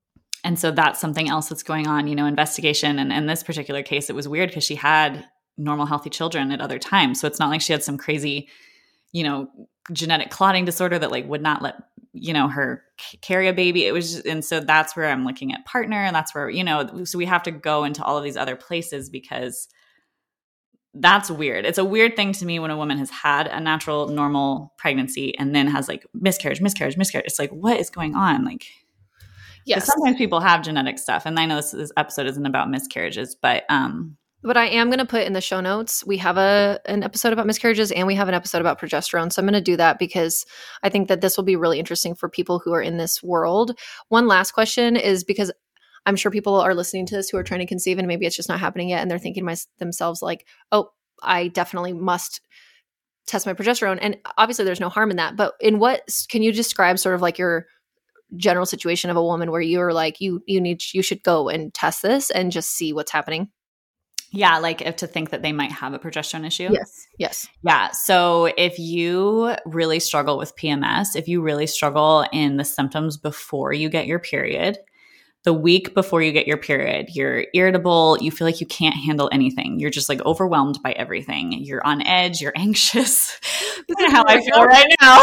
And so that's something else that's going on, you know, investigation. And in this particular case, it was weird because she had normal, healthy children at other times. So it's not like she had some crazy, you know, genetic clotting disorder that like would not let, you know, her c- carry a baby. It was, just, and so that's where I'm looking at partner, and that's where, you know, so we have to go into all of these other places because that's weird. It's a weird thing to me when a woman has had a natural, normal pregnancy and then has like miscarriage, miscarriage, miscarriage. It's like, what is going on? Like, yes. Sometimes people have genetic stuff, and I know this, this episode isn't about miscarriages, but um, But I am going to put in the show notes, we have a an episode about miscarriages and we have an episode about progesterone. So I'm going to do that because I think that this will be really interesting for people who are in this world. One last question is, because I'm sure people are listening to this who are trying to conceive and maybe it's just not happening yet. And they're thinking to my, themselves like, oh, I definitely must test my progesterone. And obviously there's no harm in that. But in what, can you describe sort of like your general situation of a woman where you're like, you, you need, you should go and test this and just see what's happening? Yeah, like if to think that they might have a progesterone issue. Yes, yes. Yeah. So if you really struggle with P M S, if you really struggle in the symptoms before you get your period, the week before you get your period, you're irritable, you feel like you can't handle anything. You're just like overwhelmed by everything. You're on edge, you're anxious. This is how I feel right now.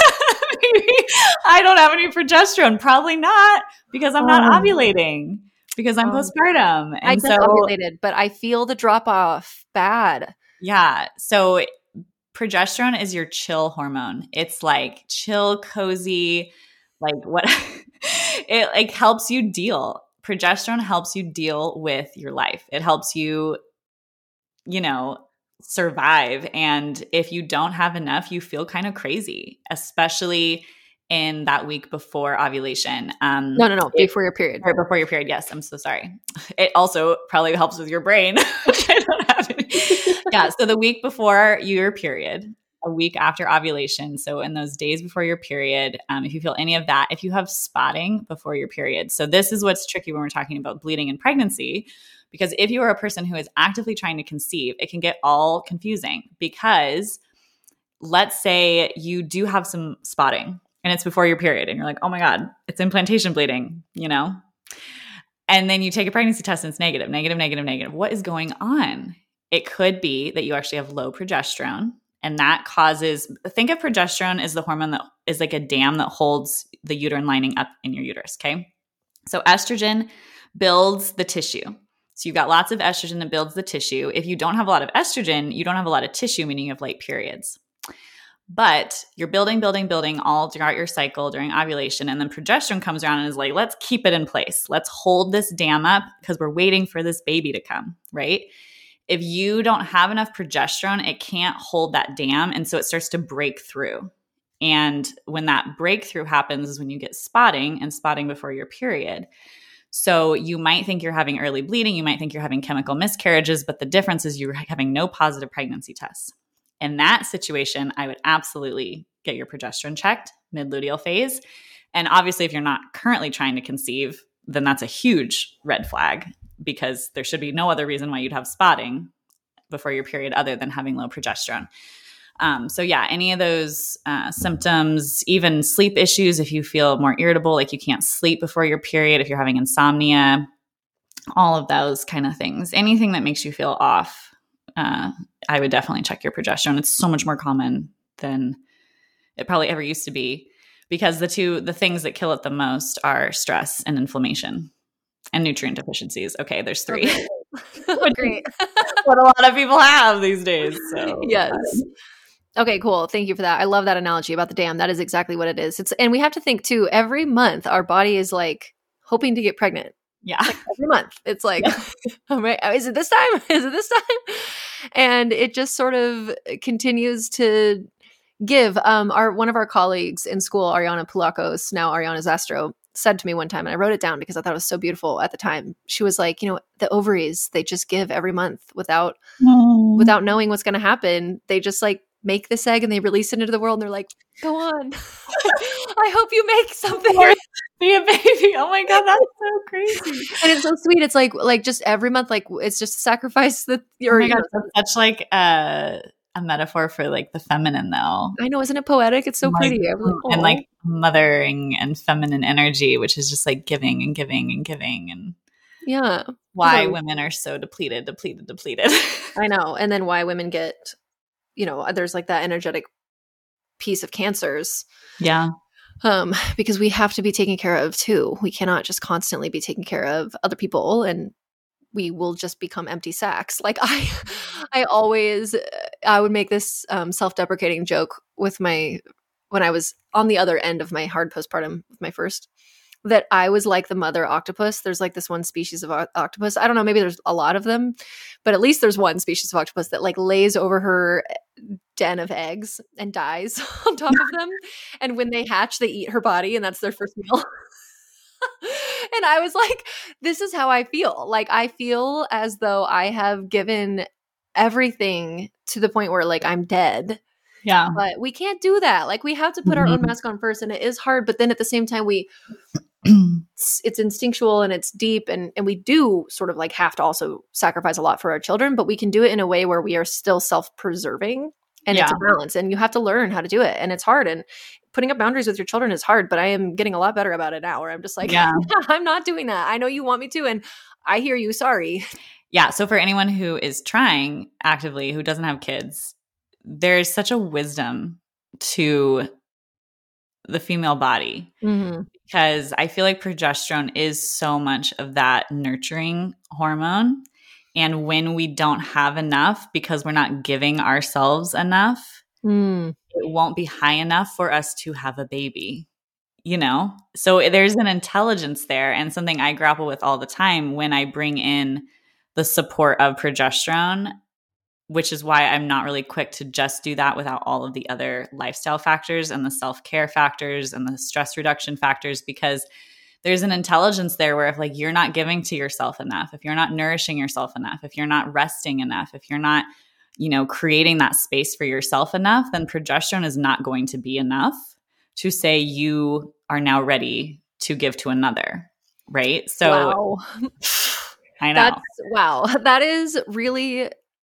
I don't have any progesterone. Probably not, because I'm not um, ovulating. Because I'm um, postpartum. And I just so, ovulated, but I feel the drop off bad. Yeah. So progesterone is your chill hormone. It's like chill, cozy, like what it like helps you deal. Progesterone helps you deal with your life. It helps you, you know, survive. And if you don't have enough, you feel kind of crazy, especially in that week before ovulation. Um, no, no, no. It, before your period. Right before your period. Yes. I'm so sorry. It also probably helps with your brain, which I don't have any. Yeah. So the week before your period, a week after ovulation. So in those days before your period, um, if you feel any of that, if you have spotting before your period. So this is what's tricky when we're talking about bleeding in pregnancy, because if you are a person who is actively trying to conceive, it can get all confusing, because let's say you do have some spotting and it's before your period and you're like, oh my God, it's implantation bleeding, you know? And then you take a pregnancy test and it's negative, negative, negative, negative. What is going on? It could be that you actually have low progesterone, and that causes, think of progesterone as the hormone that is like a dam that holds the uterine lining up in your uterus, okay? So estrogen builds the tissue. So you've got lots of estrogen that builds the tissue. If you don't have a lot of estrogen, you don't have a lot of tissue, meaning you have late periods. But you're building, building, building all throughout your cycle during ovulation. And then progesterone comes around and is like, let's keep it in place. Let's hold this dam up because we're waiting for this baby to come, right? If you don't have enough progesterone, it can't hold that dam. And so it starts to break through. And when that breakthrough happens is when you get spotting, and spotting before your period. So you might think you're having early bleeding. You might think you're having chemical miscarriages, but the difference is you're having no positive pregnancy tests. In that situation, I would absolutely get your progesterone checked mid-luteal phase. And obviously, if you're not currently trying to conceive, then that's a huge red flag, because there should be no other reason why you'd have spotting before your period other than having low progesterone. Um, so yeah, any of those uh, symptoms, even sleep issues, if you feel more irritable, like you can't sleep before your period, if you're having insomnia, all of those kind of things, anything that makes you feel off, uh, I would definitely check your progesterone. It's so much more common than it probably ever used to be, because the two, the things that kill it the most are stress and inflammation and nutrient deficiencies. Okay, there's three. Oh, great. What a lot of people have these days. So yes. Okay, cool. Thank you for that. I love that analogy about the dam. That is exactly what it is. It's, and we have to think too, every month our body is like hoping to get pregnant. Yeah. Like every month. It's like, all right, is it this time? Is it this time? And it just sort of continues to give. Um, our one of our colleagues in school, Ariana Pulakos, now Ariana Zastro, said to me one time, and I wrote it down because I thought it was so beautiful at the time. She was like, you know, the ovaries, they just give every month without mm. without knowing what's going to happen. They just like make this egg and they release it into the world and they're like, go on. I hope you make something. Be a baby. Oh my God, that's so crazy. And it's so sweet. It's like like just every month, like it's just a sacrifice that you're. Oh my God, that's such like uh a metaphor for like the feminine though. I know, isn't it poetic? It's so like, pretty. I'm like, and "Aw." like mothering and feminine energy, which is just like giving and giving and giving, and yeah, why So- women are so depleted, depleted, depleted. I know. And then why women get, you know, there's like that energetic piece of cancers. Yeah. Um, because we have to be taken care of too. We cannot just constantly be taking care of other people, and we will just become empty sacks. Like I, I always, I would make this um, self-deprecating joke with my, when I was on the other end of my hard postpartum with my first, that I was like the mother octopus. There's like this one species of o- octopus. I don't know, maybe there's a lot of them, but at least there's one species of octopus that like lays over her den of eggs and dies on top of them. And when they hatch, they eat her body, and that's their first meal. And I was like, this is how I feel. Like, I feel as though I have given everything to the point where like I'm dead. Yeah. But we can't do that. Like, we have to put Mhm. our own mask on first, and it is hard. But then at the same time, we it's, it's instinctual and it's deep, and and we do sort of like have to also sacrifice a lot for our children, but we can do it in a way where we are still self-preserving, and it's Yeah. a balance, and you have to learn how to do it, and it's hard, and putting up boundaries with your children is hard, but I am getting a lot better about it now, where I'm just like, Yeah. I'm not doing that. I know you want me to, and I hear you. Sorry. Yeah. So for anyone who is trying actively, who doesn't have kids, there's such a wisdom to the female body, Mm-hmm. because I feel like progesterone is so much of that nurturing hormone. And when we don't have enough because we're not giving ourselves enough, Mm. it won't be high enough for us to have a baby, you know? So there's an intelligence there, and something I grapple with all the time when I bring in the support of progesterone, which is why I'm not really quick to just do that without all of the other lifestyle factors and the self-care factors and the stress reduction factors, because there's an intelligence there where if like you're not giving to yourself enough, if you're not nourishing yourself enough, if you're not resting enough, if you're not, you know, creating that space for yourself enough, then progesterone is not going to be enough to say you are now ready to give to another. Right. So Wow. I know. That's wow. That is really,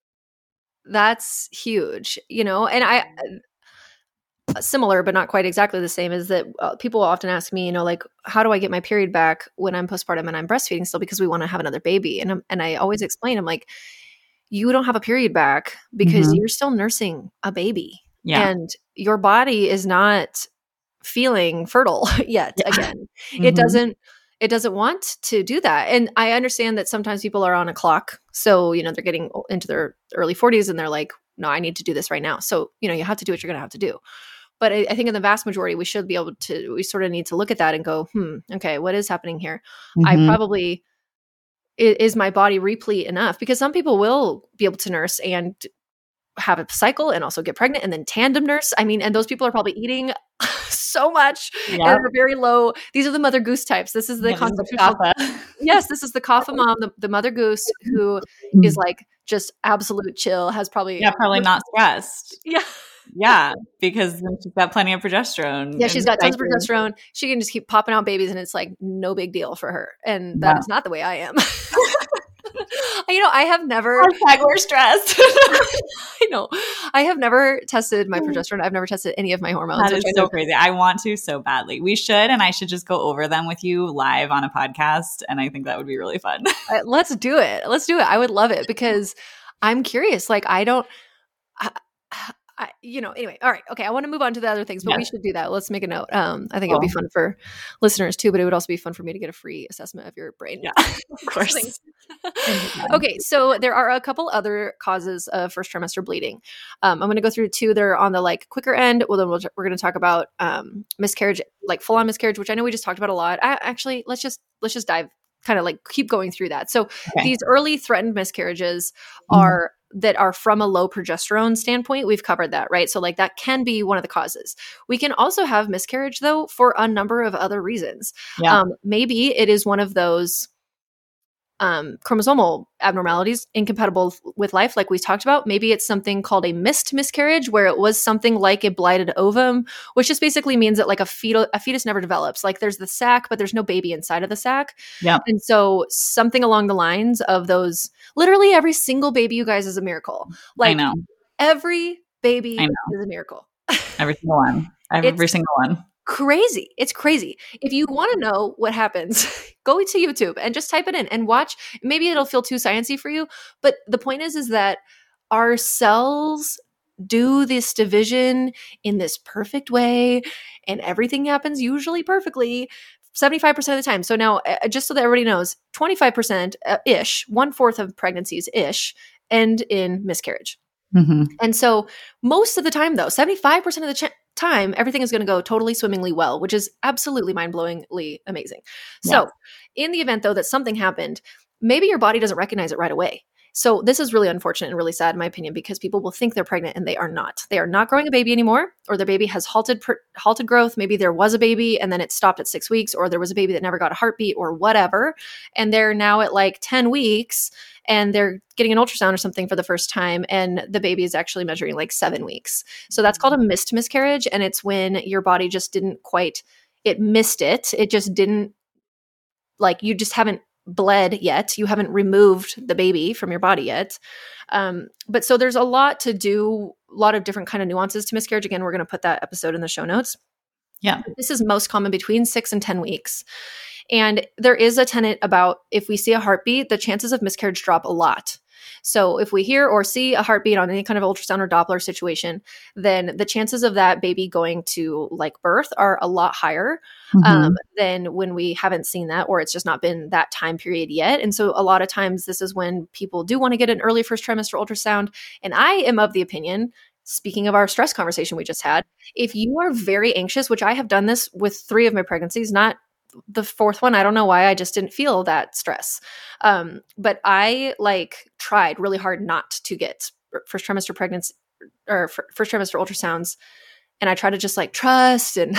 that's huge, you know, and I, similar, but not quite exactly the same, is that uh, people often ask me, you know, like, how do I get my period back when I'm postpartum and I'm breastfeeding still, because we want to have another baby. And, I'm, and I always explain, I'm like, you don't have a period back because Mhm. you're still nursing a baby, Yeah. and your body is not feeling fertile yet. Yeah. Again, it Mhm. doesn't, it doesn't want to do that. And I understand that sometimes people are on a clock. So, you know, they're getting into their early forties and they're like, no, I need to do this right now. So, you know, you have to do what you're going to have to do. But I, I think in the vast majority, we should be able to, we sort of need to look at that and go, hmm, okay, what is happening here? I Mhm. probably, i- is my body replete enough? Because some people will be able to nurse and have a cycle and also get pregnant and then tandem nurse. I mean, and those people are probably eating so much Yep. and are very low. These are the mother goose types. This is the Yeah, this is the constitutional. kappa. Yes, this is the kapha mom, the, the mother goose who is like just absolute chill, has probably, Yeah, probably not stressed. yeah. Yeah, because then she's got plenty of progesterone. Yeah, she's and got tons of diapers. progesterone. She can just keep popping out babies and it's like no big deal for her. And that Yeah. is not the way I am. You know, I have never, Hashtag we're stressed. I know, I have never tested my progesterone. I've never tested any of my hormones. That which is I know- so crazy. I want to so badly. We should, and I should just go over them with you live on a podcast, and I think that would be really fun. Uh, let's do it. Let's do it. I would love it because I'm curious. Like, I don't, I, I, you know, anyway. All right. Okay. I want to move on to the other things, but we Yes. should do that. Let's make a note. Um, I think it would be Cool. fun for listeners too, but it would also be fun for me to get a free assessment of your brain. Yeah, of course. Thanks. Okay. So there are a couple other causes of first trimester bleeding. Um, I'm going to go through two. They're on the like quicker end. Well, then we'll, we're going to talk about um, miscarriage, like full on miscarriage, which I know we just talked about a lot. I, actually, let's just, let's just dive kind of like keep going through that. So Okay. these early threatened miscarriages Mhm. are that are from a low progesterone standpoint. We've covered that, right? So like that can be one of the causes. We can also have miscarriage though for a number of other reasons. Yeah. Um, maybe it is one of those um, chromosomal abnormalities incompatible with life, like we talked about. Maybe it's something called a missed miscarriage, where it was something like a blighted ovum, which just basically means that like a fetal, a fetus never develops. Like there's the sac, but there's no baby inside of the sac. Yeah. And so something along the lines of those, literally every single baby, you guys, is a miracle. I Like know. Every baby I is know. a miracle. Every single one. Every It's single one. crazy. It's crazy. If you want to know what happens, go to YouTube and just type it in and watch. Maybe it'll feel too sciencey for you, but the point is, is that our cells do this division in this perfect way, and everything happens usually perfectly seventy-five percent of the time. So now, uh, just so that everybody knows, twenty-five percent uh, ish, one fourth of pregnancies ish end in miscarriage. Mm-hmm. And so most of the time, though, seventy-five percent of the ch- time, everything is going to go totally swimmingly well, which is absolutely mind-blowingly amazing. So Yeah. in the event, though, that something happened, maybe your body doesn't recognize it right away. So this is really unfortunate and really sad, in my opinion, because people will think they're pregnant and they are not. They are not growing a baby anymore, or their baby has halted per- halted growth. Maybe there was a baby and then it stopped at six weeks, or there was a baby that never got a heartbeat or whatever. And they're now at like ten weeks and they're getting an ultrasound or something for the first time, and the baby is actually measuring like seven weeks. So that's called a missed miscarriage. And it's when your body just didn't quite, it missed it. It just didn't, like, you just haven't bled yet. You haven't removed the baby from your body yet. Um, but so there's a lot to do, a lot of different kind of nuances to miscarriage. Again, we're going to put that episode in the show notes. Yeah. This is most common between six and ten weeks. And there is a tenet about, if we see a heartbeat, the chances of miscarriage drop a lot. So if we hear or see a heartbeat on any kind of ultrasound or Doppler situation, then the chances of that baby going to like birth are a lot higher Mm-hmm. um, than when we haven't seen that, or it's just not been that time period yet. And so a lot of times this is when people do want to get an early first trimester ultrasound. And I am of the opinion, speaking of our stress conversation we just had, if you are very anxious, which I have done this with three of my pregnancies, not the fourth one, I don't know why, I just didn't feel that stress. Um, but I like tried really hard not to get first trimester pregnancy or f- first trimester ultrasounds. And I try to just like trust and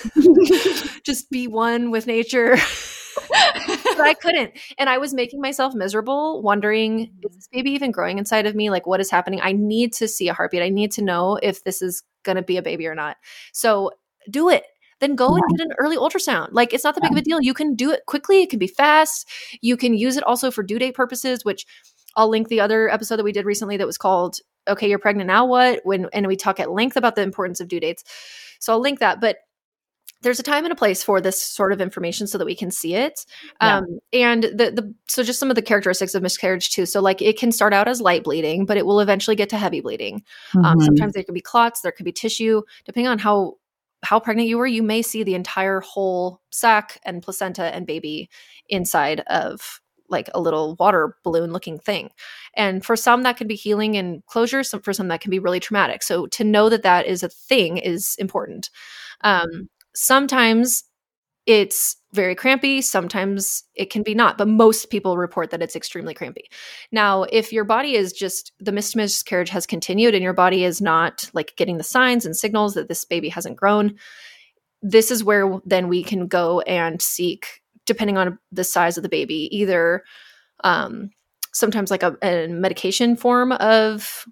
just be one with nature. But I couldn't. And I was making myself miserable, wondering, is this baby even growing inside of me? Like, what is happening? I need to see a heartbeat. I need to know if this is going to be a baby or not. So do it. Then go and get an early ultrasound. Like, it's not that big of a deal. You can do it quickly. It can be fast. You can use it also for due date purposes, which I'll link the other episode that we did recently that was called, okay, you're pregnant, now what? When, and we talk at length about the importance of due dates. So I'll link that. But there's a time and a place for this sort of information so that we can see it. Yeah. Um, and the, the, so just some of the characteristics of miscarriage too. So like, it can start out as light bleeding, but it will eventually get to heavy bleeding. Mm-hmm. Um, sometimes there could be clots, there could be tissue, depending on how, how pregnant you were, you may see the entire whole sac and placenta and baby inside of like a little water balloon looking thing. And for some that can be healing and closure. Some, for some that can be really traumatic. So to know that that is a thing is important. Um, sometimes it's very crampy. Sometimes it can be not, but most people report that it's extremely crampy. Now, if your body is just, the missed miscarriage has continued and your body is not like getting the signs and signals that this baby hasn't grown, this is where then we can go and seek, depending on the size of the baby, either um, sometimes like a, a medication form of,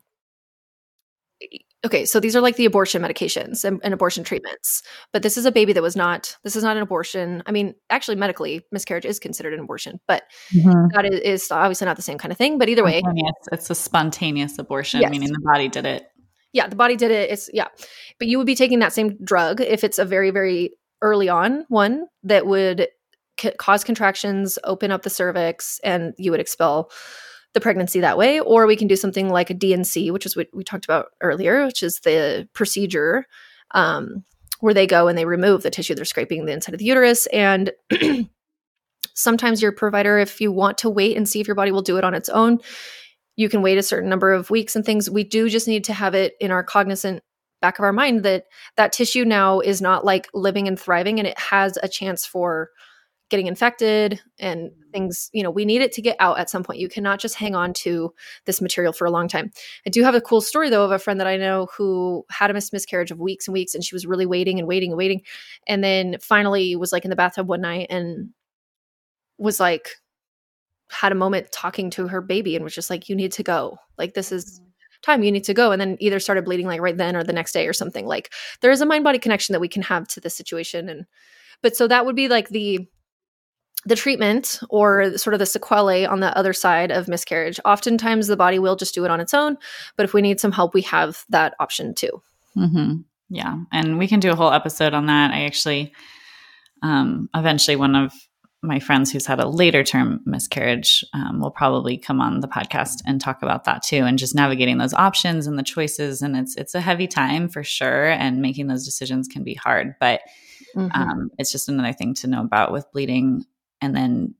okay, so these are like the abortion medications and, and abortion treatments, but this is a baby that was not, this is not an abortion. I mean, actually medically miscarriage is considered an abortion, but Mm-hmm. that is, is obviously not the same kind of thing, but either way. It's a spontaneous abortion, Yes. meaning the body did it. Yeah, the body did it. It's yeah. But you would be taking that same drug if it's a very, very early on one that would c- cause contractions, open up the cervix, and you would expel the pregnancy that way. Or we can do something like a D N C, which is what we talked about earlier, which is the procedure um, where they go and they remove the tissue. They're scraping the inside of the uterus. And sometimes your provider, if you want to wait and see if your body will do it on its own, you can wait a certain number of weeks and things. We do just need to have it in our cognizant back of our mind that that tissue now is not like living and thriving, and it has a chance for getting infected and things. You know, we need it to get out at some point. You cannot just hang on to this material for a long time. I do have a cool story though of a friend that I know who had a mis- miscarriage of weeks and weeks, and she was really waiting and waiting and waiting. And then finally was like in the bathtub one night and was like, had a moment talking to her baby and was just like, you need to go. Like, this is time, you need to go. And then either started bleeding like right then or the next day or something. Like, there is a mind body connection that we can have to this situation. And, but so that would be like the, the treatment or sort of the sequelae on the other side of miscarriage, oftentimes the body will just do it on its own. But if we need some help, we have that option too. Mm-hmm. Yeah. And we can do a whole episode on that. I actually, um, eventually one of my friends who's had a later term miscarriage um, will probably come on the podcast and talk about that too, and just navigating those options and the choices. And it's, it's a heavy time for sure. And making those decisions can be hard, but mm-hmm. um, it's just another thing to know about with bleeding. And then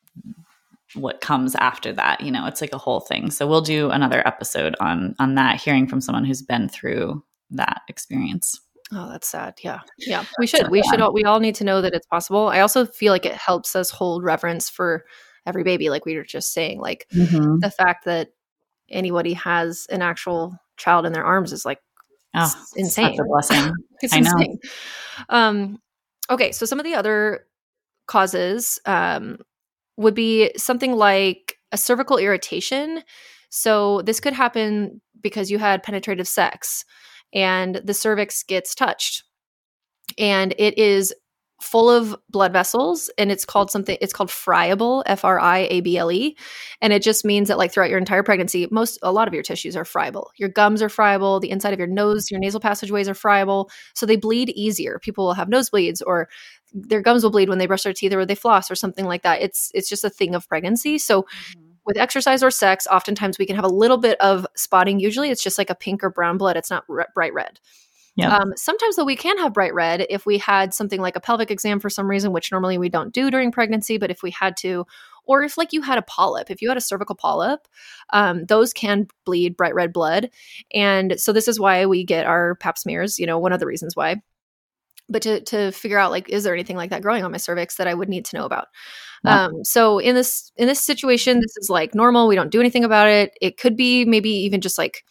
what comes after that, you know, it's like a whole thing. So we'll do another episode on, on that, hearing from someone who's been through that experience. Oh, that's sad. Yeah. Yeah. We should, we should, all, we all need to know that it's possible. I also feel like it helps us hold reverence for every baby. Like we were just saying, like mm-hmm. the fact that anybody has an actual child in their arms is like oh, insane. Such a blessing. It's I know. insane. Um, okay. So some of the other causes um, would be something like a cervical irritation. So this could happen because you had penetrative sex and the cervix gets touched, and it is full of blood vessels, and it's called something, it's called friable, F R I A B L E. And it just means that like throughout your entire pregnancy, most, a lot of your tissues are friable. Your gums are friable. The inside of your nose, your nasal passageways are friable. So they bleed easier. People will have nosebleeds, or their gums will bleed when they brush their teeth or they floss or something like that. It's, it's just a thing of pregnancy. So mm-hmm. with exercise or sex, oftentimes we can have a little bit of spotting. Usually it's just like a pink or brown blood. It's not r- bright red. Yeah. Um, sometimes though we can have bright red if we had something like a pelvic exam for some reason, which normally we don't do during pregnancy, but if we had to, or if like you had a polyp, if you had a cervical polyp, um, those can bleed bright red blood. And so this is why we get our pap smears, you know, one of the reasons why. But to to figure out like, is there anything like that growing on my cervix that I would need to know about? Yeah. Um, so in this in this situation, this is like normal. We don't do anything about it. It could be maybe even just like,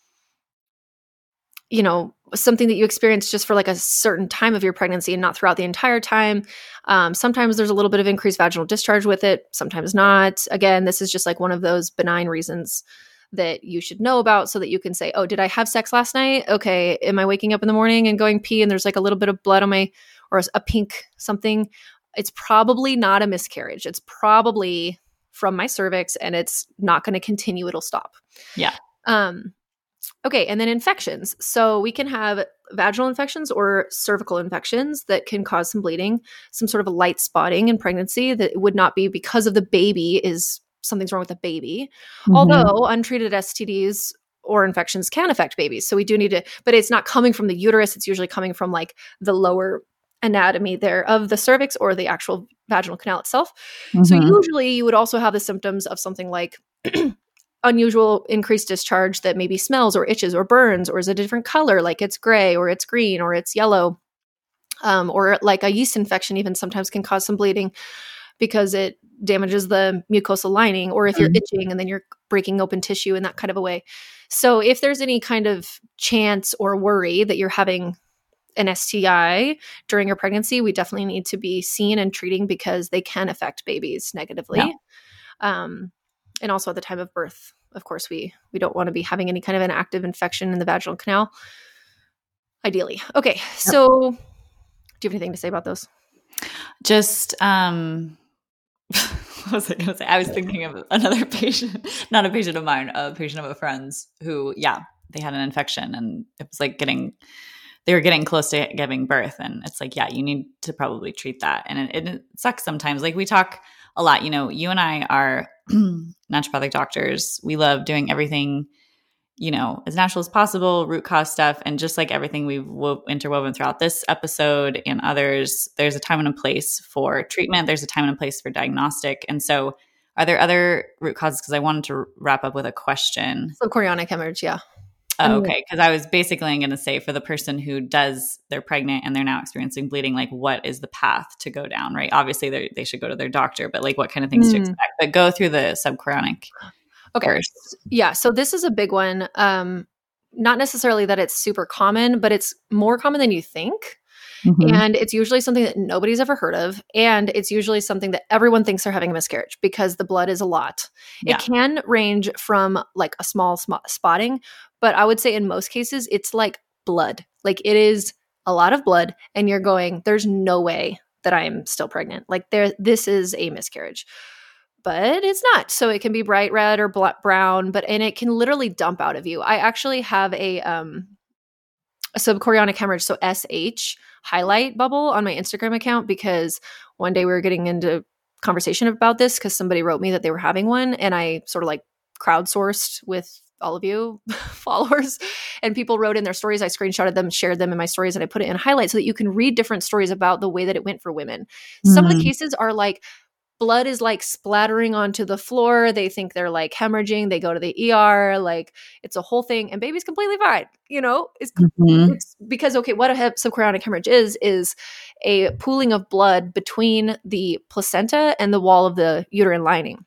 you know, something that you experience just for like a certain time of your pregnancy and not throughout the entire time. Um, sometimes there's a little bit of increased vaginal discharge with it. Sometimes not. Again, this is just like one of those benign reasons that you should know about so that you can say, oh, did I have sex last night? Okay. Am I waking up in the morning and going pee and there's like a little bit of blood on my, or a pink something? It's probably not a miscarriage. It's probably from my cervix and it's not going to continue. It'll stop. Yeah. Um, okay. And then infections. So we can have vaginal infections or cervical infections that can cause some bleeding, some sort of a light spotting in pregnancy that would not be because of the baby is something's wrong with the baby. Mm-hmm. Although untreated S T Ds or infections can affect babies. So we do need to, but it's not coming from the uterus. It's usually coming from like the lower anatomy there of the cervix or the actual vaginal canal itself. Mm-hmm. So usually you would also have the symptoms of something like unusual increased discharge that maybe smells or itches or burns or is a different color, like it's gray or it's green or it's yellow. Um, or like a yeast infection even sometimes can cause some bleeding because it damages the mucosal lining, or if you're itching and then you're breaking open tissue in that kind of a way. So if there's any kind of chance or worry that you're having an S T I during your pregnancy, we definitely need to be seen and treating because they can affect babies negatively. Yeah. Um, and also at the time of birth, of course, we, we don't want to be having any kind of an active infection in the vaginal canal, ideally. Okay. Yep. So do you have anything to say about those? Just, um, what was I going to say? I was thinking of another patient, not a patient of mine, a patient of a friend's who, yeah, they had an infection and it was like getting, they were getting close to giving birth. And it's like, yeah, you need to probably treat that. And it, it sucks sometimes. Like we talk a lot, you know, you and I are naturopathic doctors. We love doing everything, you know, as natural as possible, root cause stuff. And just like everything we've wo- interwoven throughout this episode and others, there's a time and a place for treatment. There's a time and a place for diagnostic. And so are there other root causes? Because I wanted to wrap up with a question. Subchorionic hemorrhage, yeah. Oh, okay. Because I was basically going to say for the person who does, they're pregnant and they're now experiencing bleeding, like what is the path to go down, right? Obviously they should go to their doctor, but like what kind of things mm. to expect? But go through the subchorionic. Okay. First. Yeah. So this is a big one. Um, not necessarily that it's super common, but it's more common than you think. Mm-hmm. And it's usually something that nobody's ever heard of. And it's usually something that everyone thinks they're having a miscarriage because the blood is a lot. Yeah. It can range from like a small sm- spotting, but I would say in most cases, it's like blood. Like it is a lot of blood and you're going, there's no way that I'm still pregnant. Like there, this is a miscarriage, but it's not. So it can be bright red or black, brown, but, and it can literally dump out of you. I actually have a, um, a subchorionic hemorrhage, so S H highlight bubble on my Instagram account, because one day we were getting into conversation about this because somebody wrote me that they were having one, and I sort of like crowdsourced with all of you followers, and people wrote in their stories. I screenshotted them, shared them in my stories, and I put it in highlight so that you can read different stories about the way that it went for women. Mm. Some of the cases are like blood is like splattering onto the floor. They think they're like hemorrhaging. They go to the E R. Like it's a whole thing, and baby's completely fine. You know, it's, mm-hmm. it's because, okay, what a subchorionic hemorrhage is, is a pooling of blood between the placenta and the wall of the uterine lining.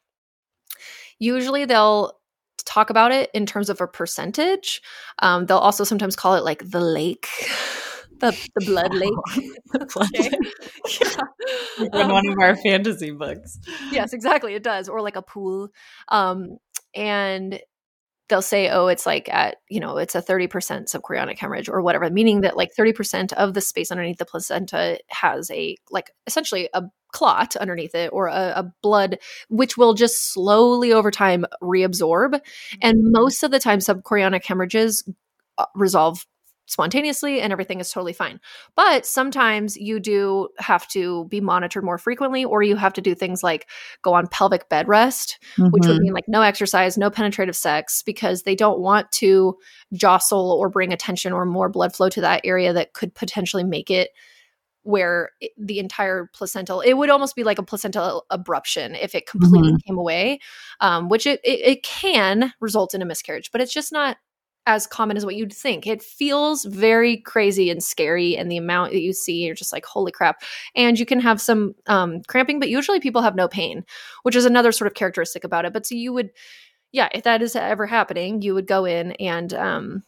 Usually they'll talk about it in terms of a percentage. Um, they'll also sometimes call it like the lake. The, the blood lake. blood okay. lake. Yeah. In um, one of our fantasy books. Yes, exactly. It does. Or like a pool. Um, and they'll say, oh, it's like at, you know, it's a thirty percent subchorionic hemorrhage or whatever, meaning that like thirty percent of the space underneath the placenta has a, like essentially a clot underneath it, or a, a blood, which will just slowly over time reabsorb. Mm-hmm. And most of the time subchorionic hemorrhages resolve spontaneously and everything is totally fine. But sometimes you do have to be monitored more frequently, or you have to do things like go on pelvic bed rest, mm-hmm. which would mean like no exercise, no penetrative sex, because they don't want to jostle or bring attention or more blood flow to that area that could potentially make it where it, the entire placental, it would almost be like a placental abruption if it completely mm-hmm. came away, um, which it, it, it can result in a miscarriage, but it's just not as common as what you'd think. It feels very crazy and scary, and the amount that you see, you're just like, holy crap. And you can have some um, cramping, but usually people have no pain, which is another sort of characteristic about it. But so you would, yeah, if that is ever happening, you would go in and um,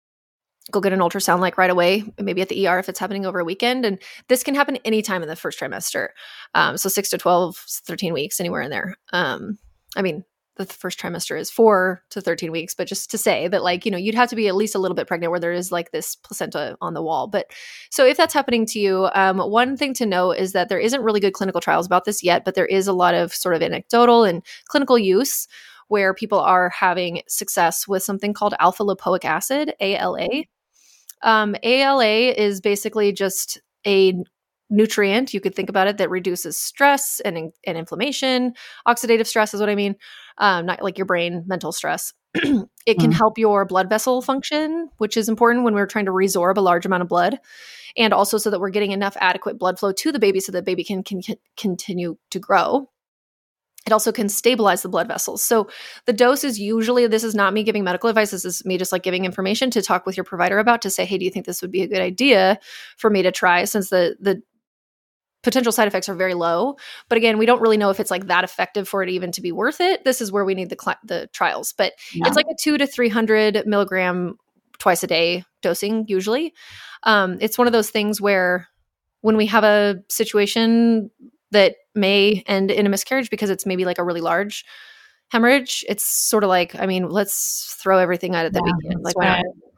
go get an ultrasound like right away, maybe at the E R if it's happening over a weekend. And this can happen anytime in the first trimester. Um, so six to twelve, thirteen weeks, anywhere in there. Um, I mean, the first trimester is four to thirteen weeks, but just to say that, like, you know, you'd have to be at least a little bit pregnant where there is like this placenta on the wall. But so if that's happening to you, um, one thing to know is that there isn't really good clinical trials about this yet, but there is a lot of sort of anecdotal and clinical use where people are having success with something called alpha lipoic acid, A L A. Um, A L A is basically just a nutrient, you could think about it, that reduces stress and, and inflammation. Oxidative stress is what I mean. Um, not like your brain, mental stress. It can mm. help your blood vessel function, which is important when we're trying to resorb a large amount of blood. And also so that we're getting enough adequate blood flow to the baby so that the baby can, can, can continue to grow. It also can stabilize the blood vessels. So the dose is usually, this is not me giving medical advice. This is me just like giving information to talk with your provider about, to say, hey, do you think this would be a good idea for me to try, since the the potential side effects are very low. But again, we don't really know if it's like that effective for it even to be worth it. This is where we need the cl- the trials. But yeah. It's like a two to three hundred milligram twice a day dosing usually. Um, it's one of those things where when we have a situation that may end in a miscarriage because it's maybe like a really large hemorrhage, it's sort of like, I mean, let's throw everything at it that yeah, we can. Like, right.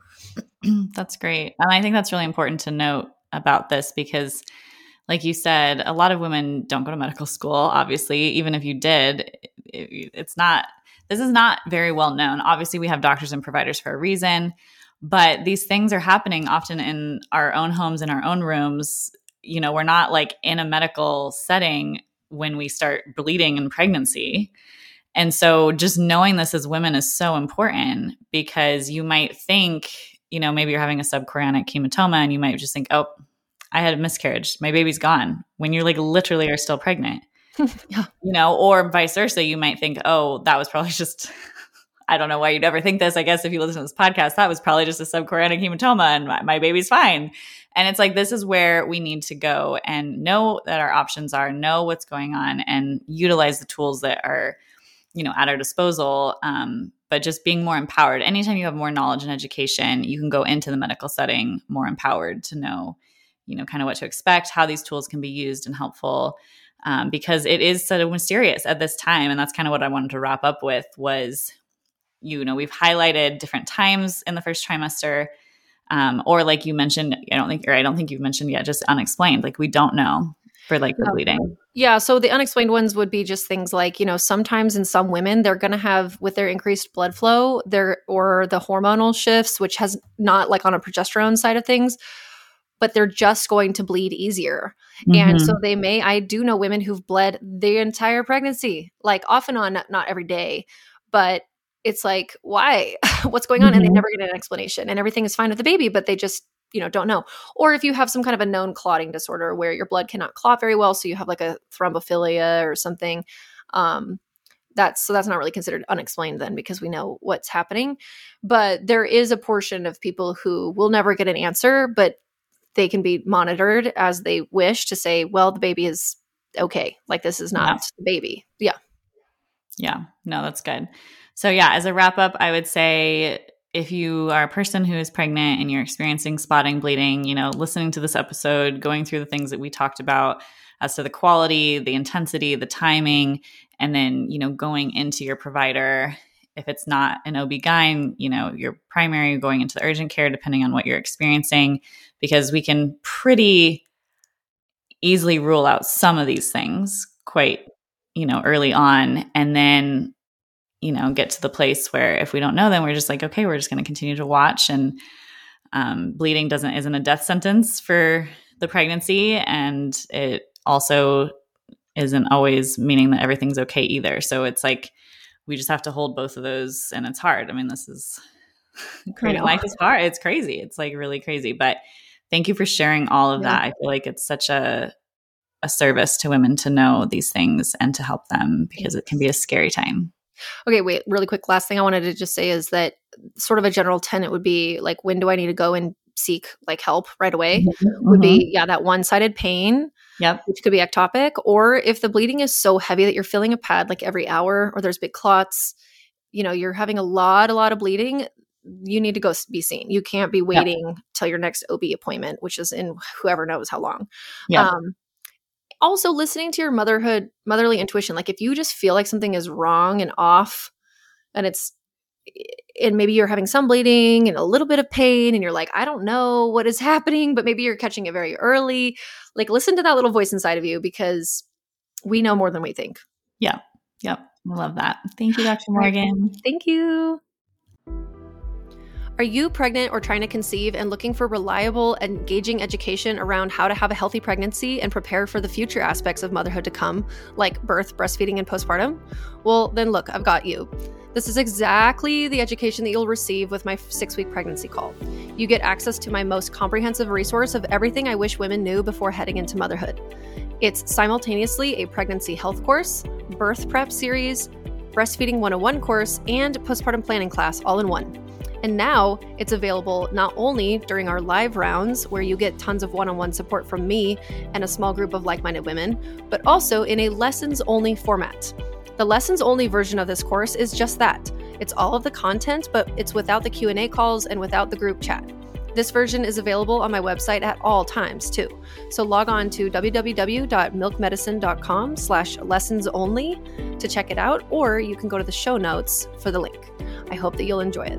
That's great. And I think that's really important to note about this, because like you said, a lot of women don't go to medical school. Obviously, even if you did, it, it's not, this is not very well known. Obviously, we have doctors and providers for a reason, but these things are happening often in our own homes, in our own rooms. You know, we're not like in a medical setting when we start bleeding in pregnancy. And so just knowing this as women is so important, because you might think, you know, maybe you're having a subchorionic hematoma and you might just think, oh, I had a miscarriage, my baby's gone, when you're like literally are still pregnant. Yeah. You know, or vice versa. You might think, oh, that was probably just, I don't know why you'd ever think this. I guess if you listen to this podcast, that was probably just a subchorionic hematoma and my, my baby's fine. And it's like, this is where we need to go and know that our options are, know what's going on, and utilize the tools that are, you know, at our disposal. Um, but just being more empowered. Anytime you have more knowledge and education, you can go into the medical setting more empowered to know, you know, kind of what to expect, how these tools can be used and helpful, um, because it is sort of mysterious at this time. And that's kind of what I wanted to wrap up with was, you know, we've highlighted different times in the first trimester, um, or like you mentioned, I don't think, or I don't think you've mentioned yet, just unexplained. Like we don't know. for like the Yeah. bleeding? Yeah. So the unexplained ones would be just things like, you know, sometimes in some women, they're going to have with their increased blood flow there or the hormonal shifts, which has not like on a progesterone side of things, but they're just going to bleed easier. Mm-hmm. And so they may, I do know women who've bled the entire pregnancy, like off and on, not, not every day, but it's like, why? What's going on? Mm-hmm. And they never get an explanation and everything is fine with the baby, but they just, you know, don't know. Or if you have some kind of a known clotting disorder where your blood cannot clot very well, so you have like a thrombophilia or something, um, that's, so that's not really considered unexplained then because we know what's happening. But there is a portion of people who will never get an answer, but they can be monitored as they wish to say, well, the baby is okay. Like this is not Yeah. the baby. Yeah. Yeah. No, that's good. So yeah, as a wrap up, I would say if you are a person who is pregnant and you're experiencing spotting bleeding, you know, listening to this episode, going through the things that we talked about as to the quality, the intensity, the timing, and then, you know, going into your provider, if it's not an O B G Y N, you know, your primary, going into the urgent care, depending on what you're experiencing, because we can pretty easily rule out some of these things quite, you know, early on. And then, you know, get to the place where if we don't know, then we're just like, okay, we're just going to continue to watch. And um, bleeding doesn't isn't a death sentence for the pregnancy, and it also isn't always meaning that everything's okay either. So it's like we just have to hold both of those, and it's hard. I mean, this is creating life is hard. It's crazy. It's like really crazy. But thank you for sharing all of yeah. that. I feel like it's such a a service to women to know these things and to help them because it can be a scary time. Okay, wait, really quick. Last thing I wanted to just say is that sort of a general tenet would be like, when do I need to go and seek like help right away? Mm-hmm. Would be, yeah, that one-sided pain, yep, which could be ectopic, or if the bleeding is so heavy that you're filling a pad like every hour, or there's big clots, you know, you're having a lot, a lot of bleeding, you need to go be seen. You can't be waiting yep. till your next O B appointment, which is in whoever knows how long. Yep. Um, Also, listening to your motherhood, motherly intuition. Like if you just feel like something is wrong and off, and it's, and maybe you're having some bleeding and a little bit of pain, and you're like, I don't know what is happening, but maybe you're catching it very early. Like listen to that little voice inside of you, because we know more than we think. Yeah. Yep. I love that. Thank you, Doctor Morgan. Thank you. Are you pregnant or trying to conceive and looking for reliable, engaging education around how to have a healthy pregnancy and prepare for the future aspects of motherhood to come, like birth, breastfeeding, and postpartum? Well, then look, I've got you. This is exactly the education that you'll receive with my six-week pregnancy call. You get access to my most comprehensive resource of everything I wish women knew before heading into motherhood. It's simultaneously a pregnancy health course, birth prep series, breastfeeding one oh one course, and postpartum planning class all in one. And now it's available not only during our live rounds, where you get tons of one-on-one support from me and a small group of like-minded women, but also in a lessons-only format. The lessons-only version of this course is just that. It's all of the content, but it's without the Q and A calls and without the group chat. This version is available on my website at all times, too. So log on to www.milkmedicine.com slash lessons only to check it out, or you can go to the show notes for the link. I hope that you'll enjoy it.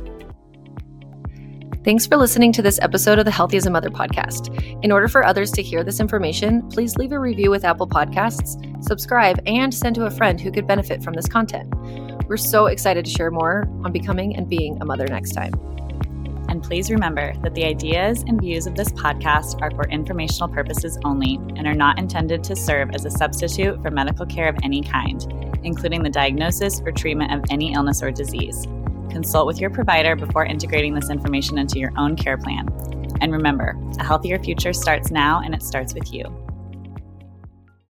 Thanks for listening to this episode of the Healthy as a Mother podcast. In order for others to hear this information, please leave a review with Apple Podcasts, subscribe, and send to a friend who could benefit from this content. We're so excited to share more on becoming and being a mother next time. And please remember that the ideas and views of this podcast are for informational purposes only and are not intended to serve as a substitute for medical care of any kind, including the diagnosis or treatment of any illness or disease. Consult with your provider before integrating this information into your own care plan. And remember, a healthier future starts now, and it starts with you.